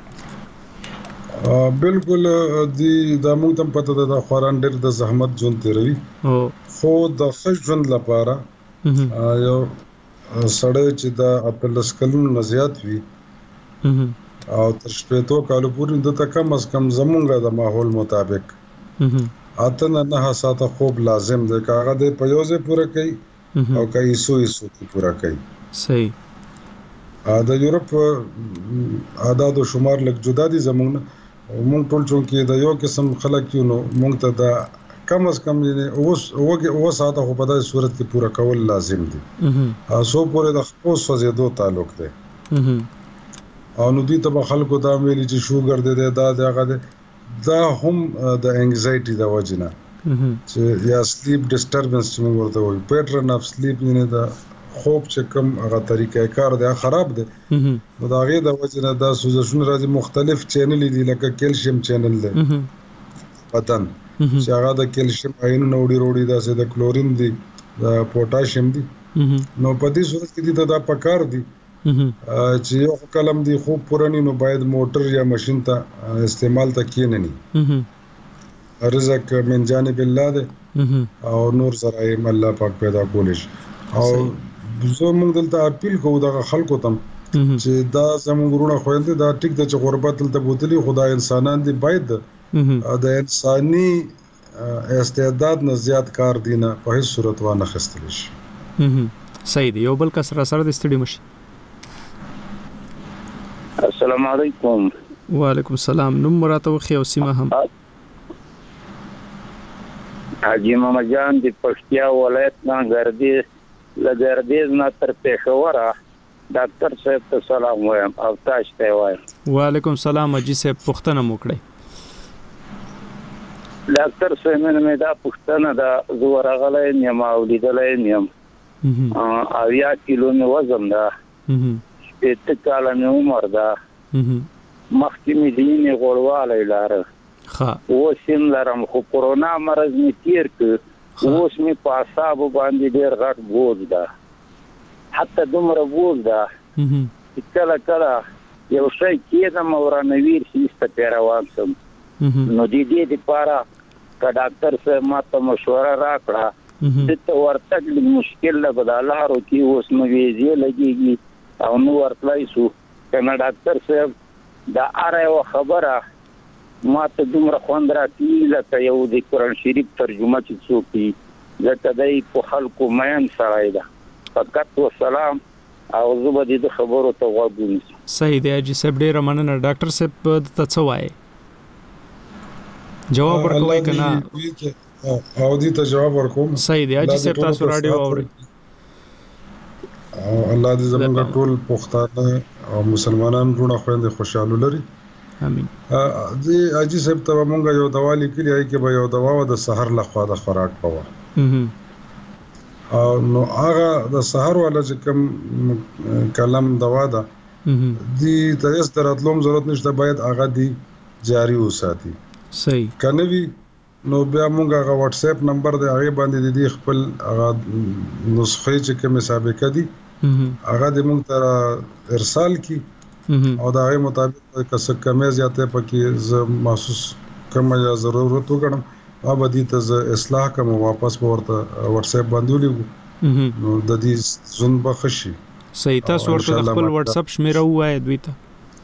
بالکل دی د موږ ته پته ده د خوران ډېر د زحمت جون تیروي او خو د ښه ژوند لپاره یو سړی چې د اپلس کلونو نه زیات وي او تر شپېتو کالو پورې دته کم از کم زمونږ د ماحول مطابق اته نه ساعته خوب لازم دی کاغه د پيوزه پوره کوي او کوي سو سو پوره کوي. صحیح. د یورپ عادت او شمار لږ جدا دي زمونږ مونږ ټول چونکې د یو قسم خلک یو نو مونږ ته د کم از کم اوس اوګه او ساعته په داسې صورت کې پوره کول لازم دي. سو پورې د خپل سوزیدو تعلق دی. او نو دي ته خلکو دا ویلي چې شوګر دې دا دغه دا هم د انګزایټي د وجنه چې یا سلیپ ډیسټربنس چې موږ ورته وایو پیټرن اف سلیپ نه دا خوب چې کوم هغه طریقې کار دی خراب دی نو دا غي د وجنه دا سوزشون راځي مختلف چینل دي لکه کیلشیم چینل دی بدن چې هغه د کیلشیم آینونه وړي وړي دا سه د کلورین دی د پوتاشیم دی نو په دې صورت کې دا پکار دی چې یو کلم دی خوب پرانی نو باید موټر یا ماشين ته استعمال ته کینې نه رزق من جانب الله ده او نور ذرائع الله پاک پیدا کولش او زه موږ دلته اپیل کوو د خلکو ته چې دا زموږ ورونه خويندې دا ټیک د غربت تل بوتلی خدای انسانان دی باید د انساني استعداد نه زیات کار دینه په هیڅ صورت و نه خستل شي. صحیح دی. یو بل کس را سره د ستړي مشي. السلام علیکم. وعلیکم السلام. نوم مراته خو سیمه هم حاجی محمد جان دی پښتیا ولایت نه ګردیز لګردیز نه تر پېښور ډاکټر صاحب ته سلام وایم او تاسو ته وایم. وعلیکم السلام حاجی صاحب پښتنه موکړی. ډاکټر سیمن مې دا پښتنه دا زور غلې نیم او لیدلې نیم او یا کیلو مې وزن دا شپږ کاله مې عمر دا مخکې مې دیني غوړواله لاره ها اوس هم لرم خو کورونا مرض مې تیر ک اوس مې په اعصاب باندې ډېر غټ بوج دا حتی دومره بوج دا چې کله کله یو شی کېدم او رانویر شي ستپیروان سم نو دې دې لپاره که ډاکټر صاحب ماته مشوره راکړه چې ورتګ مشکل له بدلارو کې اوس نو ویزې لګيږي او نو ورتلای شو کنه ډاکټر صاحب دا اره خبره ماته دومره خوند راکړي لکه یو د قرآن شریف ترجمه چې څوک ځکه دای په خلکو مېن سړی ده فقط والسلام او زه به دې خبرو ته غوږ ونیسم. صحیح دی حاجي صاحب ډېره مننه. ډاکټر صاحب ته څه وایي جواب ورکوي کنه او دې ته جواب ورکوم. صحیح دی حاجي صاحب تاسو رادیو اورئ او الله دې زموږ ټول پښتانه او مسلمانان ټول خويندې خوشاله لري. امين. دې حاجي صاحب ته مونږ یو دوا لیکلی هي کې به یو دوا د سحر لخوا د خوراک پوا او نو هغه د سحر ولا چې کوم کلم دوا ده دې تاسو تراتلوم ضرورت نشته باید هغه دی جاری وساتي. صحیح کنه وی نو بیا مونږ هغه واتس اپ نمبر دی هغه باندې د خپل هغه نسخه چې کوم سابقه دي هغه د مونږ تر ارسال کی او دا غي مطابق کس کمه زیاته پکې ز محسوس کم یا ضرورت وګڼم او بدی ته اصلاح کوم واپس ورته واتس اپ باندې ولګو نو د دې زون بخشي. صحیح تاسو ورته خپل واتس اپ شمیره وایي دوی ته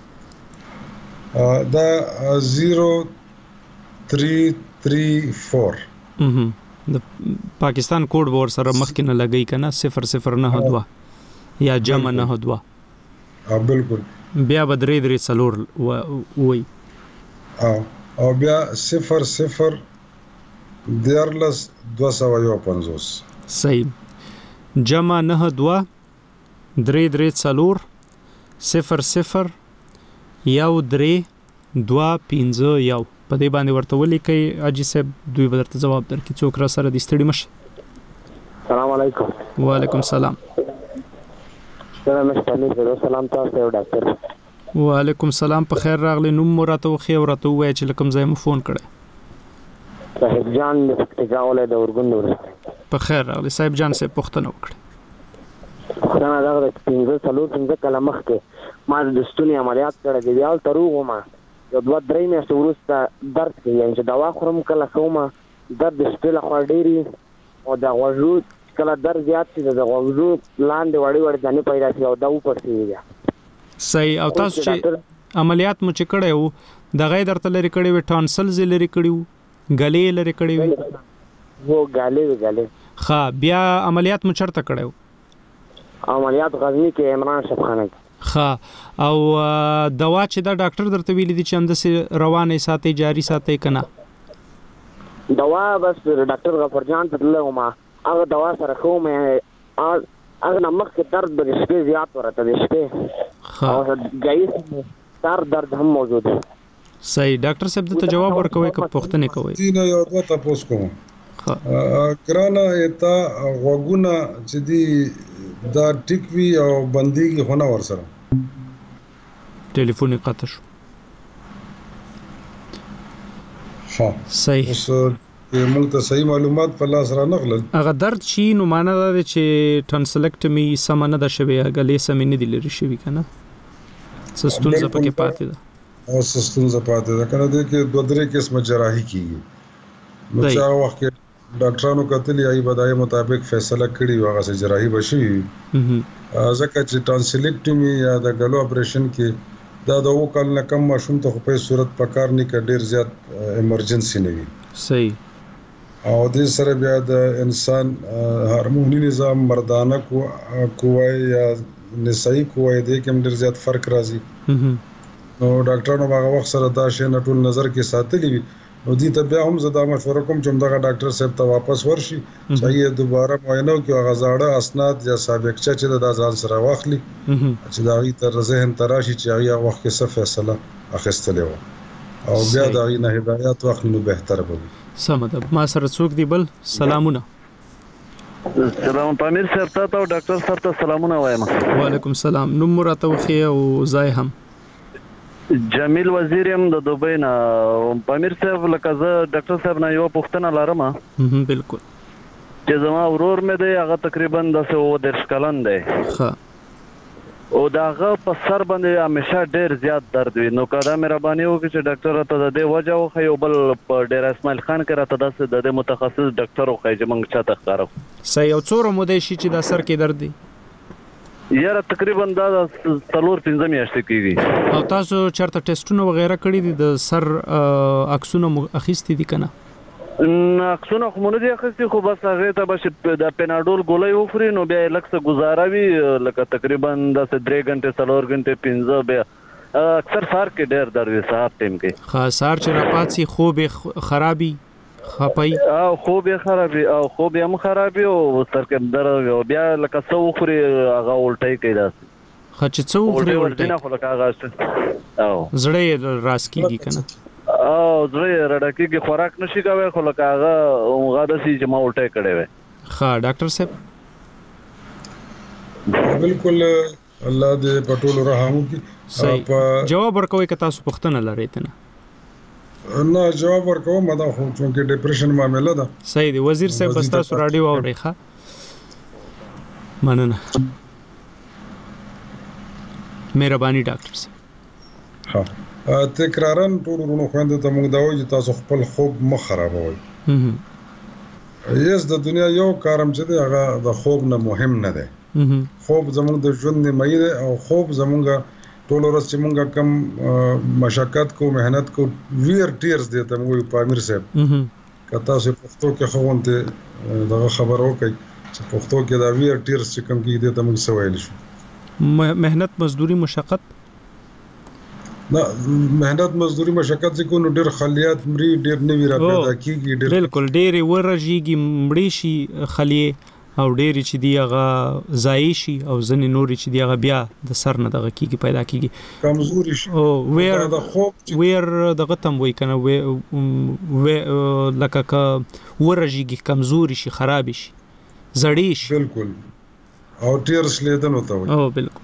دا zero three three four د پاکستان کوډ ور سره مخکې نه لګی کنه صفر صفر نه دوا یا جمع نه دوا ا بالکل بیا بدرې درې څلور وای او او بیا صفر صفر دیارلس دو سو یو پنځوس. صحیح جمع نه دوا درې درې څلور صفر صفر یو درې دوا پنځه یو په دې باندې ورته ولیکئ اجي صاحب دوی به درته جواب درکړي. څوک را سره د ستړي مشه. السلام علیکم. وعلیکم السلام. سلام علیکم. سلام تاسو ته ډاکټر. وعلیکم السلام. په خیر راغلی. نوم مراته خو ورته وای چې لکم ځای مو فون کړی. صاحب جان د پکتیکا ولې د اورګوند ورسته. په خیر راغلی صاحب جان صاحب پوښتنه وکړه. څنګه دا د پنځه څلور څنګه کله مخکې ما د ستوني عملیات کړی دی یال تروغ ما یو دوه درې میاشتې وروسته درد کوي یعنې چې دوا خورم کله کومه درد د شپې لخوا ډېرې او د غوږو کله درد زیات شي د غوږو لاندې وړې وړې دانې پیدا شي او دا وپړسېږي بیا. صحیح. او تاسو چې عملیات مو چې کړی وو دغه یې درته لرې کړی وي ټانسلز یې لرې کړي وو ګلې یې لرې کړي وي؟ هو ګالې وي ګالې. ښه بیا عملیات مو چېرته کړی وو؟ عملیات غزني کې عمران شفخانه کې. ښه او دوا چې دا ډاکټر درته ویلي دي چې همداسې روانې ساتئ جاري ساتئ که نه؟ دوا بس ډاکټر غفر جان ته تللی وم هغه دوا سره ښه وم هغه نه مخکې درد به د شپې زیات ورته د شپې او ګایس سر درد هم موجود دی. صحیح. ډاکټر صاحب ته جواب ورکوي که پوښتنې کوئ؟ نه یو دوه تپوس کوم ګرانه اته غوږونه چې دي دا ټیک وی او بنديږي خو نه ور سره ټلیفون قطع شو. ها صحیح. اوس موږ ته صحیح معلومات په لاس را نغلل. هغه درد شي نو معنا دا چې ټانسلکټمي سم نه ده شوی غلې سم نه دی لري شوی کنه سستون ز پکې پاتې ده او سستون ز پاتې ده کنه دې کې دوه درې قسمه جراحي کیږي نو چا وخت ډاکټرانو کتلې ای بدایي مطابق فیصله کړی واغه سره جراحي بشي ځکه چې ټانسلکټمي یا د غلو اپریشن کې دا د وکړ نه کم ماشوم ته په صورت پکار نه کې ډیر زیات ایمرجنسي نه وي. صحیح. او دې سره بیا د انسان هورموني نظام مردانه کو کوی یا نسائی کوی دې کوم ډیر زیات فرق راځي. نو ډاکټرانو هغه وخت سره دا شی نه ټول نظر کې ساتلی وي نو دې ته بیا هم زدا مشوره کوم چې دغه ډاکټر صاحب ته واپس ورشي چې دوباره معاینه وکړي هغه زاړه اسناد یا سابقه چې د ځان سره واخلي چې دا غي تر ذهن تراشي چې هغه وخت کې څه فیصله اخیستلې و. او بیا دا غینه هدایت واخلو بهتر به سم ده. ما سره څوک دی بل؟ سلامونه. سلام پامیر صاحب ته او ډاکټر صاحب ته سلامونه وایم. وعلیکم السلام. نوم راته وخی او ځای هم؟ جمیل وزیر يم د دوبۍ نه. پامیر صاحب لکه زه ډاکټر صاحب نه یو پوښتنه لرم. هم بالکل. چې زما ورور مې دی هغه تقریبا داسې اووه دېرش کلن دی. ښه. او د هغه په سر باندې همیشه ډېر زیات درد وي. نو که دا مهرباني وکړي چې ډاکټر راته د دې وجه وښایي او بل په ډېر اسماعیل خان کې راته داسې د دې متخصص ډاکټر وښایي چې موږ چاته ښکاره کړو. صحیح. او څومره موده شي چې دا سر کې درد دی؟ یاره تقریبا دا څلور پنځه میاشتې کېږي. او تاسو چېرته ټیسټونه وغیره کړي دي؟ د سر عکسونه مو اخیستي دي که نه؟ عکسونه خو مونږ دي اخیستي خو بس هغې ته به چې د پیناډول ګولۍ وخوري نو بیا یې لږ څه ګزاره وي لکه تقریبا داسې درې غنټې څلور غنټې پنځه بیا اکثر سهار کې ډېر درد وي سهار ټایم کې. ښه. سهار چې راپاڅي خوب یې خرابي خپي؟ او خوب یې خرابي او خوب یې هم خرابي او سر کې درد او بیا لکه څه وخوري هغه الټۍ کوي داسې. ښه. چې څه وخوري الټۍ؟ نه خو لکه هغه او زړه یې راس کېږي که نه؟ او زړه یې رډه کېږي خوراک نشي کوی خو لکه هغه هغه داسې چې ما الټۍ کړې وی. ښه. ډاکټر صاحب بالکل الله دې په ټولو رحم وکړي. صحیح. جواب ورکوئ که تاسو پوښتنه لرئ ته نه؟ نه جواب ورکوم دا خو چونکې ډیپریشن معامله ده. صحیح دی. وزیر صاحب بس تاسو راډیو اورئ. ښه مننه. مهرباني ډاکټر صاحب. ها تکرارن ټول ورونو خويندو ته موږ دا وایو چې تاسو خپل خوب مخ خرابوئ. یس د دنیا یو کارم چې دی هغه د خوب نه مهم نه دی. خوب زموږ د ژوند نیمایي دی او خوب زموږ ټول ورځ چې موږ کم مشقت کو مهنت کو ویر ټیرز دی ته موږ پامیر صاحب که تاسو پښتو کې خوونته دغه خبر وکړئ چې پښتو کې دا ویر ټیرز چې کم کې دی ته موږ سوایل شو. مهنت مزدوري مشقت نه مهنت مزدوري مشقت چې کو نو ډېر خلیات مري ډېر نوی را پیدا کیږي. ډېر بالکل ډېر ورژيږي مړی شي خلیه او ډېر چې دی هغه ځای شي او ځنې نور چې دی هغه بیا د سر نه دغه کیږي پیدا کیږي کمزوري شي. او ویر د خوب ویر دغه تم وای کنه و لکه ک ورژيږي کمزوري شي خراب شي زړی شي. بالکل. او ټیرز لیدل وته وای. او بالکل.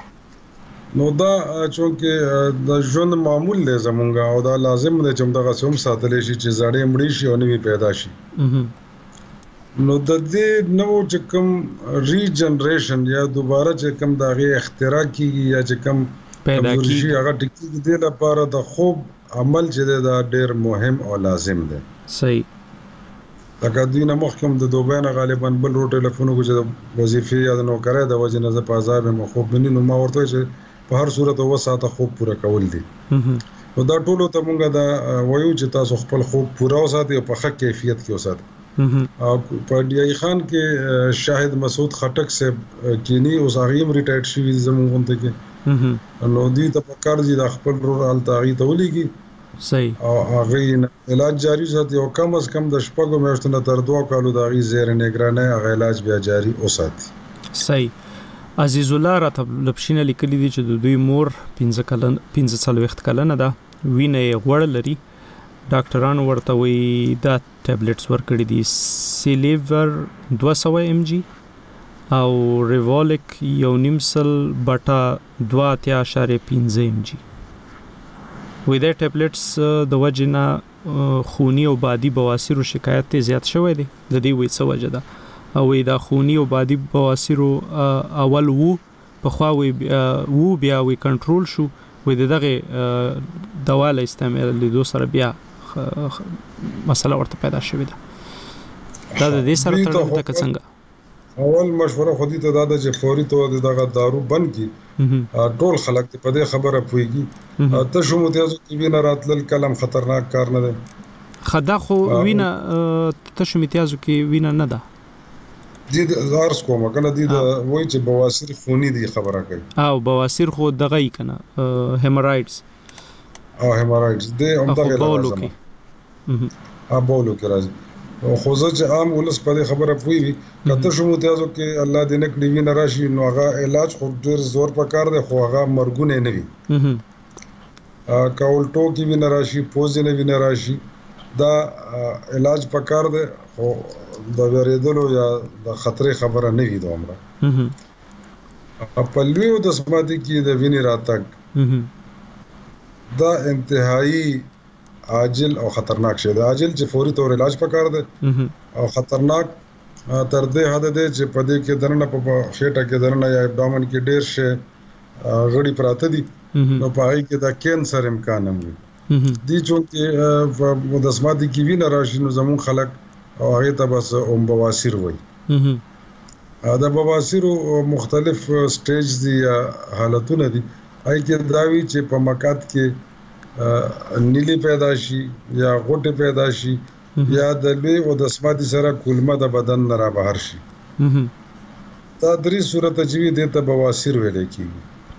نو دا چونکې د ژوند معمول دی زمونږ او دا لازم دی چې موږ دغه سم ساتلی شي چې زړې مړی شي او نوی پیدا شي. نو د دې نو چې کوم ریجنریشن یا دوباره چې کوم دغه اختراع کیږي یا چې کوم پیدا کیږي هغه ټکی دی لپاره د خوب عمل چې دا ډېر مهم او لازم دی. صحیح. لکه دوی نه مخکې د دوبۍ نه غالبا بل رو ټلیفون وکړو چې د وظیفې یا د نوکرۍ د وجې نه زه په عذاب یم خوب نه نو ما ورته چې په هر صورت اوه ساعته خوب پوره کول دي. نو دا ټولو ته مونږ دا وایو چې تاسو خپل خوب پوره وساتئ او په ښه کیفیت کې وساتئ. او په ډي آی خان کې شاهد مسعود خټک صاحب کینی اوس هغه هم ریټایر شوي دي زموږ غونډه کې. نو دوی ته پکار دي د خپل رور حالت هغې ته ولیږي. صحیح. او هغې علاج جاري وساتي او کم از کم د شپږو میاشتو نه تر دوه کالو د هغې زیر نگرانۍ هغه علاج بیا جاري وساتي. صحیح. عزیز الله راته لپشینه لیکلي دي چې د دوی مور پنځه کلن پنځه څلوېښت کلنه ده وینه یې غوړ لري. ډاکټرانو ورته وایي دا ټابلیټس ورکړي دي سیلیور دوه سوه ایم جی او ریوالک یو نیم سل بټه دوه اتیا اشاریه پنځه ایم جی. وایي دا ټابلیټس د وجې نه خوني او بادي بواسیرو شکایت ته زیات شوی دی. د دې وایي څه وجه ده او دا خوني او بادي بواسیرو اول وو په خوا وی وو بیا وی کنټرول شو وی دغه دوا له استعمال لیدو سره بیا مسله ورته پیدا شوې ده. دا د دې سره تړاو ده څنګه؟ اول مشوره خو دې ته دا ده چې فوري توګه دغه دارو بند کړي. ټول خلک په دې خبره پوهیږي. ته شو متیازو کې وینه راتلل کلم خطرناک کار نه ده. خدا خو وینه ته شو متیازو کې وینه نه ده. دې د زارس کومه کنه دې د وای چې بواسیر خونی دی خبره کوي. او بواسیر خو دغه یې کنه هیمورایډز. او هیمورایډز دې هم دغه راځي. ها بولو کې راځي. خو زه چې عام ولس په دې خبره پوي کته شو متیازو کې الله دې نه کړی وینه راشي نو هغه علاج خو ډیر زور په کار دی خو هغه مرګونه نه وي. کاولټو کې وینه راشي، پوزې نه وینه راشي، دا علاج پکار دی او د وریدلو یا د خطرې خبره نه وي دومره. په لویو دسماتي کې د وینې راتګ دا انتهایی عاجل او خطرناک شی دی. عاجل چې فوري طور علاج پکار دی او خطرناک تر دې حد دی چې په دې کې دننه په خېټه کې دننه یا ابډامن کې ډېر شی غړي پراته دي، نو په هغې کې د کینسر امکان هم وي. دي چونکې په مدسماتي کې وینه راشي نو زمونږ خلک او هغې ته بس ام بواسیر وایي. د بواسیرو مختلف سټیج دي یا حالتونه دي. هغې کې دا وي چې په مکات کې نیلی پیدا شي یا غوټې پیدا شي یا د لوی او دسماتي سره کولمه د بدن نه را بهر شي. دا درې صورته چې وي دې ته بواسیر ویلی کېږي.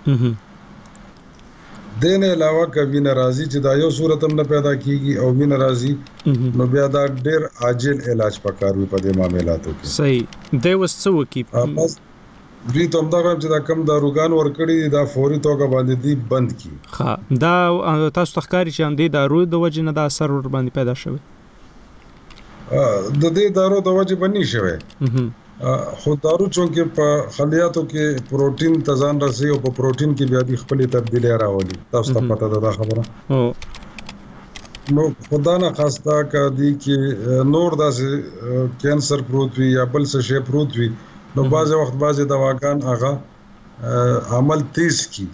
دې نه علاوه که وینه راځي چې دا یو صورت هم نه پیدا کېږي او وینه راځي نو بیا دا ډېر عاجل علاج پکار وي په دې معاملاتو کې. صحیح. دی اوس څه وکړي؟ دوی ته همدا وایم چې دا کم داروګان ورکړي دي دا فوري توګه باندې دي بند کړي. ښه، دا تاسو ته ښکاري چې همدې دارو د وجې نه دا اثر ور باندې پیدا شوی؟ د دې دارو د وجې به نه شوی، خو دارو چونکې په خلیاتو کې پروټین ته ځان رسوي او په پروټین کې بیا دې خپلې تبدیلۍ راولي. تاسو ته پته ده دا خبره؟ نو خدا نه خواسته که دې کې نور داسې کینسر پروت وي یا بل څه شی پروت وي نو بعضې وخت بعضې دواګان هغه عمل تیز کړي.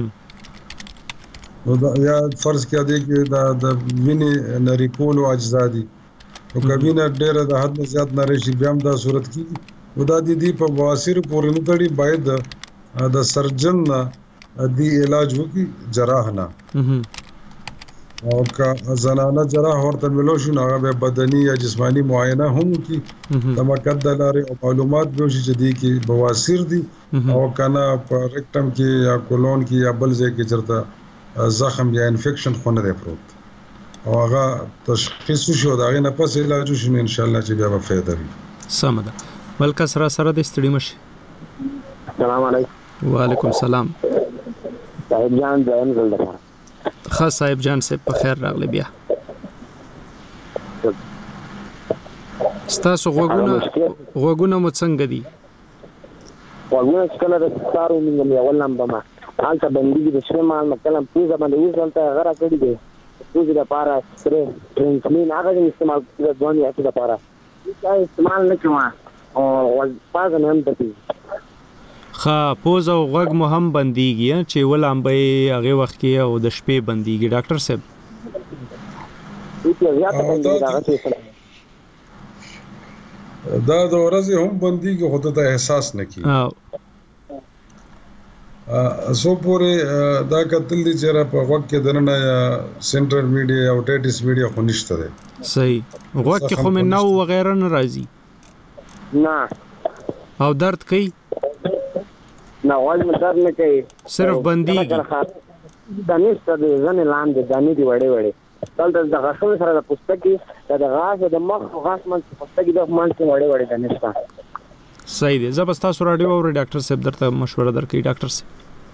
نو یا فرض کړه دې کې د وینې نري کولو اجزا دي، نو که وینه ډېره د حد نه زیات نری شي بیا هم دا صورت کېږي. نو دا د دې په بواسیرو پورې نه تړي، باید د سرجن نه دې علاج وکړي، جراح نه. او که زنانه جراح ورته ملو شي نو هغه به بدني یا جسماني معاینه هم وکړي د مکد د لارې او معلومات به وشي چې دې کې بواسیر دي او که نه په ریکټم کې یا کولون کې یا بل ځای کې چېرته زخم یا انفیکشن خو نه دی پروت او هغه تشخیص وشي او د هغې نه پس علاج وشي نو انشاءالله چې بیا به فایده وي. سمه ده. بلکه سره سره د ستړي مشي. السلام علیکم. وعلیکم السلام. صاحب جان ځایم زل دفعه ښه صاحب جان صاحب په خیر راغلی. بیا ستاسو غوږونه غوږونه مو څنګه دي؟ غوږونه چې کله د سارو مینځم یول لمبه ما هلته بندېږي د شنه مال مه کله پوزه باندې اوس دلته هغه راکړي دی پوزې دپاره سپرې ټرینسلین هغه یم استعمال کړي د دوه میاشتې دپاره هېڅ استعمال نه کوم او پازه مې هم دپېږي. ښه، پوز او غوږ مو هم بندېږي چې ولامبه یې هغې وخت کې او د شپې بندېږي ډاکټر صاحب؟ دا د ورځې هم بندېږي خو ته احساس نه کېږي. څو پورې دا کتل دي چې را په غوږ کې دننه یا سنټرل میډیا یا اوټایټس میډیا خو نشته دی. صحیح. غوږ کې خو مې نو وغیره نه راځي؟ نه. او درد کوي؟ نه، غوږ مې درد نه کوي، صرف بندېږي. دا نشته دی، ځنې لاندې دانې دي وړې وړې دلته د غاښونو سره د پوستکي د غاښ د مخ او غاښ منځ پوستکي د منځ کې وړې وړې دانې شته. صحیح دی. زه به ستاسو راډیو اورئ ډاکټر صاحب، درته مشوره درکوي ډاکټر صاحب.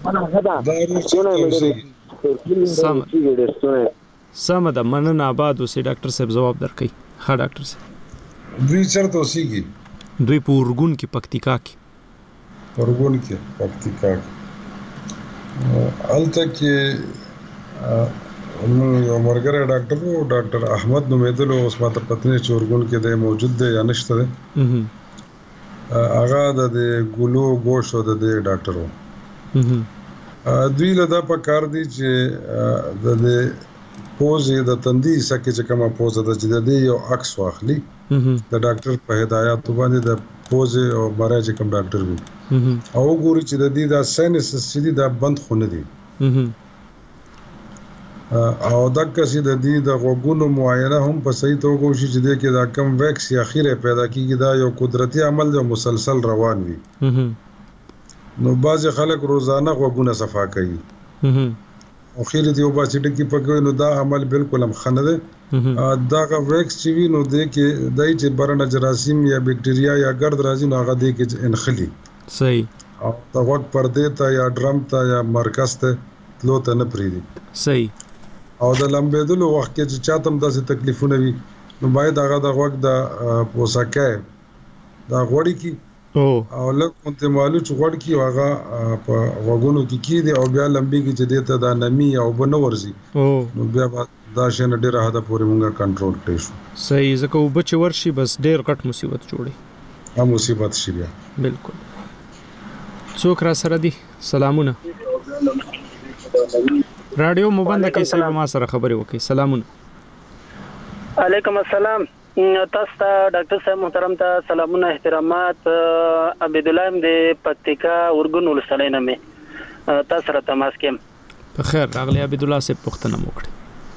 سمه ده، مننه، آباد اوسئ ډاکټر صاحب، ځواب درکوي. ښه ډاکټر صاحب. دوی چېرته اوسېږي؟ دوی په اورګون کې پکتیکا کې. اورګون کې پکتیکا کې هلته کې یو ملګری ډاکټر و ډاکټر احمد نومېدلو، اوس ماته پته نه چې اورګون کې دی موجود دی یا نشته دی. هغه د دې ګلو ګوشت او د دې ډاکټر و. دوی له دا پکار دي چې د دې پوزې د تندي حصه کې چې کومه پوزه ده چې د دې یو عکس واخلي د ډاکټر په هدایاتو باندې د پوزې او مرۍ چې کوم ډاکټر وي او وګوري چې د دې دا ساینسز چې دي دا بند خو نه دي او دغه چې د دې د غوږونو معاینه هم په صحیح توګه وشي چې د کې دا کم ویکس یا خیره پیدا کیږي دا یو قدرتي عمل دی مسلسل روان وي. نو بعض خلک روزانه غوږونه صفا کوي او خیره دی او باسي ټکی پکوي، نو دا عمل بالکل هم خنه ده. دا ویکس چې وي نو د کې دای چې برنه جراثیم یا بکټریا یا ګرد راځي نو هغه د کې انخلي. صحیح. او دا وخت پردې ته یا ډرم ته یا مرکز ته تلو ته نه پریدي. صحیح. او د لمبېدلو وخت کې چې چاته هم داسې تکلیفونه وي نو باید هغه د غوږ د پوساکه دا غوړي کی او لکه انت مالو چې غوړ کی هغه په غوګونو کې کی دي او بیا لمبي کې چې دته د نمی او بنورزي نو بیا دا شنه ډیره حدا پورې مونږه کنټرول کړی شو صحیح ځکه وبچ ورشي بس ډیر غټ مصیبت جوړي ها مصیبت شي بیا بالکل څوک را سره دي سلامونه رادیو مبند کې صاحب ما سره خبرې وکي سلامونه علیکم السلام تاسو ته ډاکټر صاحب محترم ته سلامونه احترامات عبد الله د پکتیکا ورګون ولسمه مې تاسو سره تماس کوم په خیر راغلی عبد الله صاحب پښتنه موکړه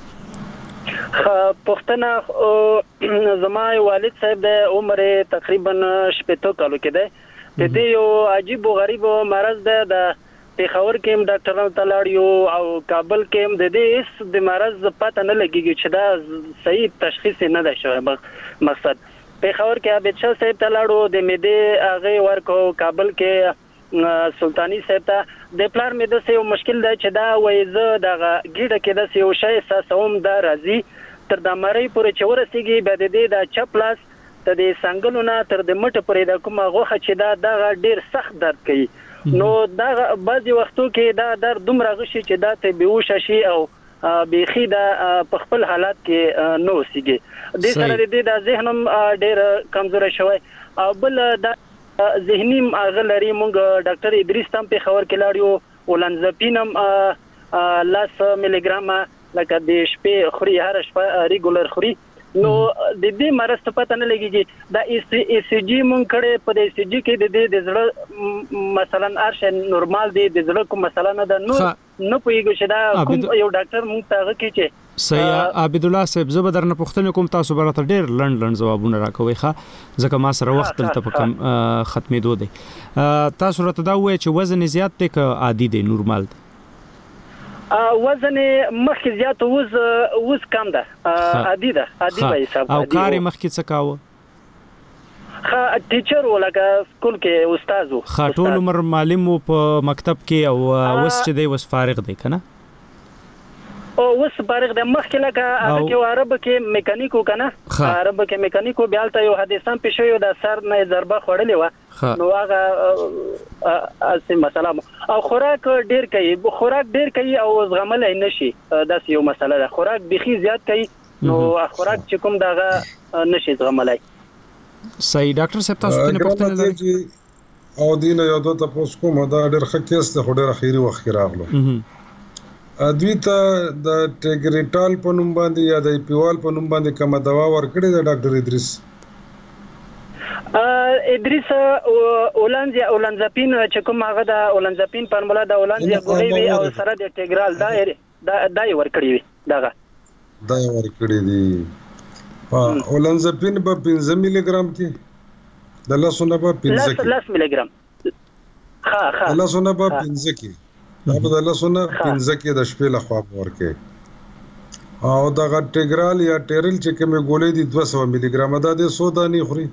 پښتنه زما والد صاحب د عمر تقریبا شپږ کالو کې دی د دې یو عجیب او غریب مرض ده د پیښور کې ډاکټرانو ته لاړیو او کابل کې د دې د مرض پته نه لګیږي چې دا صحیح تشخیص نه ده شوی مقصد پیښور کې عبد شاه صاحب ته لاړو د معدې هغه ورکو کابل کې سلطانی صاحب ته د پلار معده سه یو مشکل ده چې دا وایزه دغه ګیډه کې د یو شی ساسوم دا راځي تر د مړی پورې چې ورسیږي به د دې د چپلاس ته د سنگلونه تر د مټ پورې د کومه غوخه چې دا دغه ډیر سخت درد کوي نو دا بعضی وختو کې دا درد دومره غشي چې دا ته بیهوش شي او بيخي دا په خپل حالات کې نو سیږي د سره د دې د ذهنم ډیر کمزور شوی او بل دا ذهني غلري مونږ ډاکټر ادریس تام په خبر کې لاړیو ولنزپینم لاس ملي ګرام لکه د شپې خوري هر شپه ریګولر خوري نو د دې مرض ته پته نه لګیږي دا ای سی جی مونږ کړه په د ای سی جی کې د دې د زړه مثلا ارش نورمال دی د زړه کوم مثلا نه ده نو نه پوهیږي چې دا کوم یو ډاکټر مونږ ته غوښتي چې صحیح عبد الله صاحب زه به درنه پوښتنه کوم تاسو برته ډیر لند لند جوابونه راکوي ښه ځکه ما سره وخت تل ته کم ختمېدو دی تاسو راته دا وایي چې وزن زیات دی که عادي دی نورمال دی وزن مخکې زیات وز وز کم ده عادي ده عادي به حساب او کار مخکې څه کاوه خا ټیچر ولګه سکول کې استاد وو خاطول عمر معلم په مکتب کې او وس چې دی وس فارغ دی کنه او وس فارغ دی مخکې لکه هغه کې عرب کې میکانیکو کنه عرب کې میکانیکو بیالته یو حادثه پیښ شو د سر نه ضربه خورلې و نو هغه اسی مسله او خوراک ډیر کوي خوراک ډیر کوي او زغمل نه شي دا یو مسله ده خوراک بيخي زیات کوي نو خوراک چې کوم دغه نشي زغملای صحیح ډاکټر صاحب تاسو ته پوښتنه لرئ او دین یو د تاسو کوم دا ډیر خکېس ته ډیر اخیری وخت راغلو ادوی ته د ټیګریټال په نوم باندې یا د پیوال په نوم باندې کومه دوا ورکړې ده ډاکټر ادریس ادریس اولانزیا اولانزاپین چې کوم هغه د اولانزاپین فارمولا د اولانزیا ګولې وی او سره د ټیګرال دا دای ورکړی وی داغه دای ورکړی دی اولانزاپین په پنځه ملي ګرام کې د لاسونه په پنځه کې لس ملي ګرام ها ها لاسونه په پنځه کې دا په لاسونه پنځه کې د شپې لخوا ورکې او دا ټیګرال یا ټیرل چې کومه ګولې دي دوه سوه ملي ګرام دا د سودا نه خوري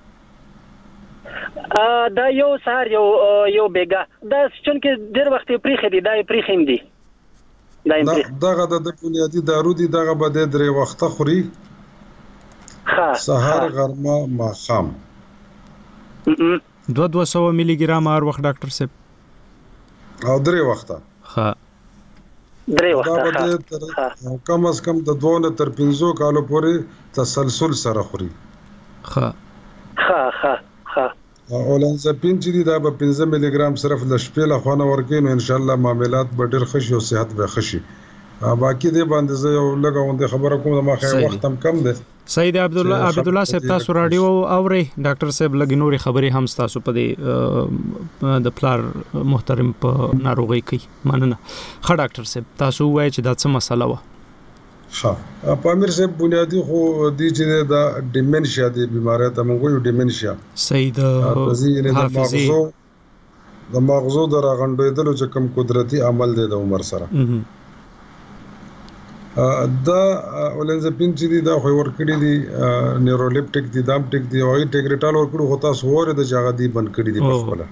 دا یو سار یو یو بیګا دا چون کې ډېر وخت پریخي دي دا پریخیم دي دا دغه د بنیادی دارو دي دغه به د درې وخته خوري ها سحر غرمه ماخام دو دو سو ملي ګرام هر وخت ډاکټر صاحب او درې وخته ها درې وخته ها کم از کم د دوه نه تر پنځو کالو پورې تسلسل سره خوري ها ها ها ها اولانزاپین چې دی دا به پنځه ملي ګرام صرف د شپې له خونه ورکې نو ان شاء الله معاملات به ډېر ښه او صحت به ښه شي باقي دی باندې زه یو لګاوند خبره کوم ما خیر وخت هم کم دی سید عبد الله عبد الله صاحب تاسو رادیو اوري ډاکټر صاحب لګي نوري خبري هم تاسو په دې د پلار محترم په ناروغي کې مننه خا ډاکټر صاحب تاسو وایي چې دا څه مسله و ها پامیر صاحب بنیادی خو د چې د ډیمنشیا د بیماری ته موږ یو ډیمنشیا سید حافظي د مغزو د راغونډېدلو چې کوم قدرتي عمل دی د عمر سره دا اولنزپین چې دی دا خو ورکړي دي نیورولپټیک دي دام ټیک دی او ټیګریټال ورکړو هوتا سوره د جاغه دی بند کړي دي په خپل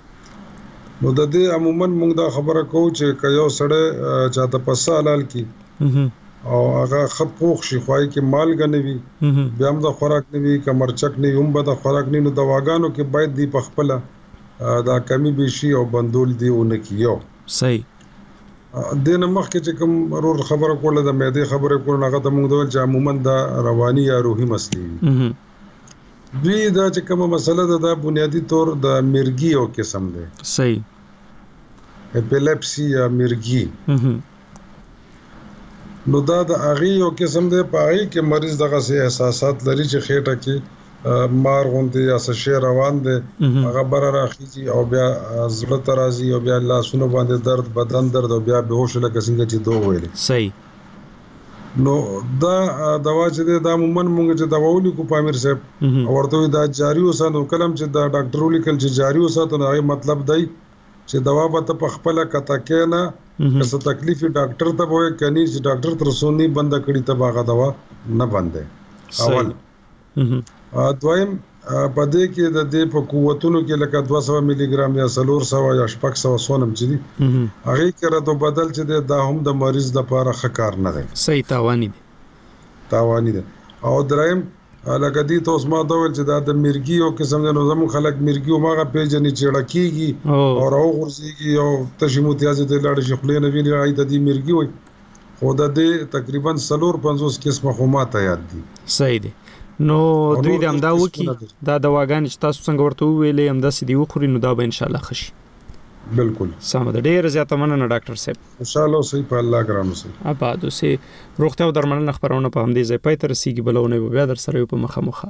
نو د دې عموما موږ دا خبره کوو چې کيو سړی چاته پسه حلال کی او هغه خپوخ شي خوای کې مالګه نه وي بیا هم د خوراک نه وي کمرچک نه هم به د خوراک نه نو دواګانو کې باید دی په خپل دا کمی به شي او بندول دی ونه کیو صحیح د نمخ کې چې کوم ضرور خبره کوله د معده خبره کوله هغه ته موږ د عموما د رواني یا روحي مسلې دوی دا چې کومه مسله ده د بنیادی طور د مرګي او قسم ده صحیح اپیلیپسي یا مرګي نو دا د اغي او قسم ده پای کې مریض دغه سه احساسات لري چې خېټه کې مار غونډه یا څه روان ده هغه بر راخیږي او بیا زړه ترازی او بیا لاسونه باندې درد بدن درد او بیا بهوش لکه څنګه چې دوه ویل صحیح نو دا دوا چې دا عموما مونږ چې دوا ولیکو پامیر صاحب ورته دا جاری وساتو کلم چې دا ډاکټر ولیکل چې جاری وساتو نو مطلب دی چې دوا به ته په خپل کته کې نه څه تکلیف ډاکټر ته وای کني چې ډاکټر تر سونی بند کړي ته باغه دوا نه بندې اول دویم په دې کې د دې په قوتونو کې لکه دوه سوه ملي ګرام یا څلور سوه یا شپږ سوه سونم چې دي هغه کړه ته بدل چې دا هم د مریض لپاره ښه کار نه دی صحیح تاوانی دی تاوانی دی او دریم لکه دې ته اوس ما دا ول چې دا د مرګي او قسم د نظام خلک مرګي او ماغه پیژنې چې ړکیږي او راو غورځيږي او تشموتیازه د لاړ شخلې نه ویلي راي د دې مرګي وي خو د دې تقریبا څلور پنځوس قسمه خماته یاد دي صحیح دی نو دوی د امدا وکي دا دواګان چې تاسو څنګه ورته ویلې امدا سې دی وخوري نو دا به ان شاء الله خشي بالکل سم ده ډیر زیاته مننه ډاکټر صاحب ان شاء الله صحیح په الله ګرام سي اباد سه روغتیا او درملنه خبرونه په همدې ځای پای تر سیګي بلونه بیا در سره په مخه مخه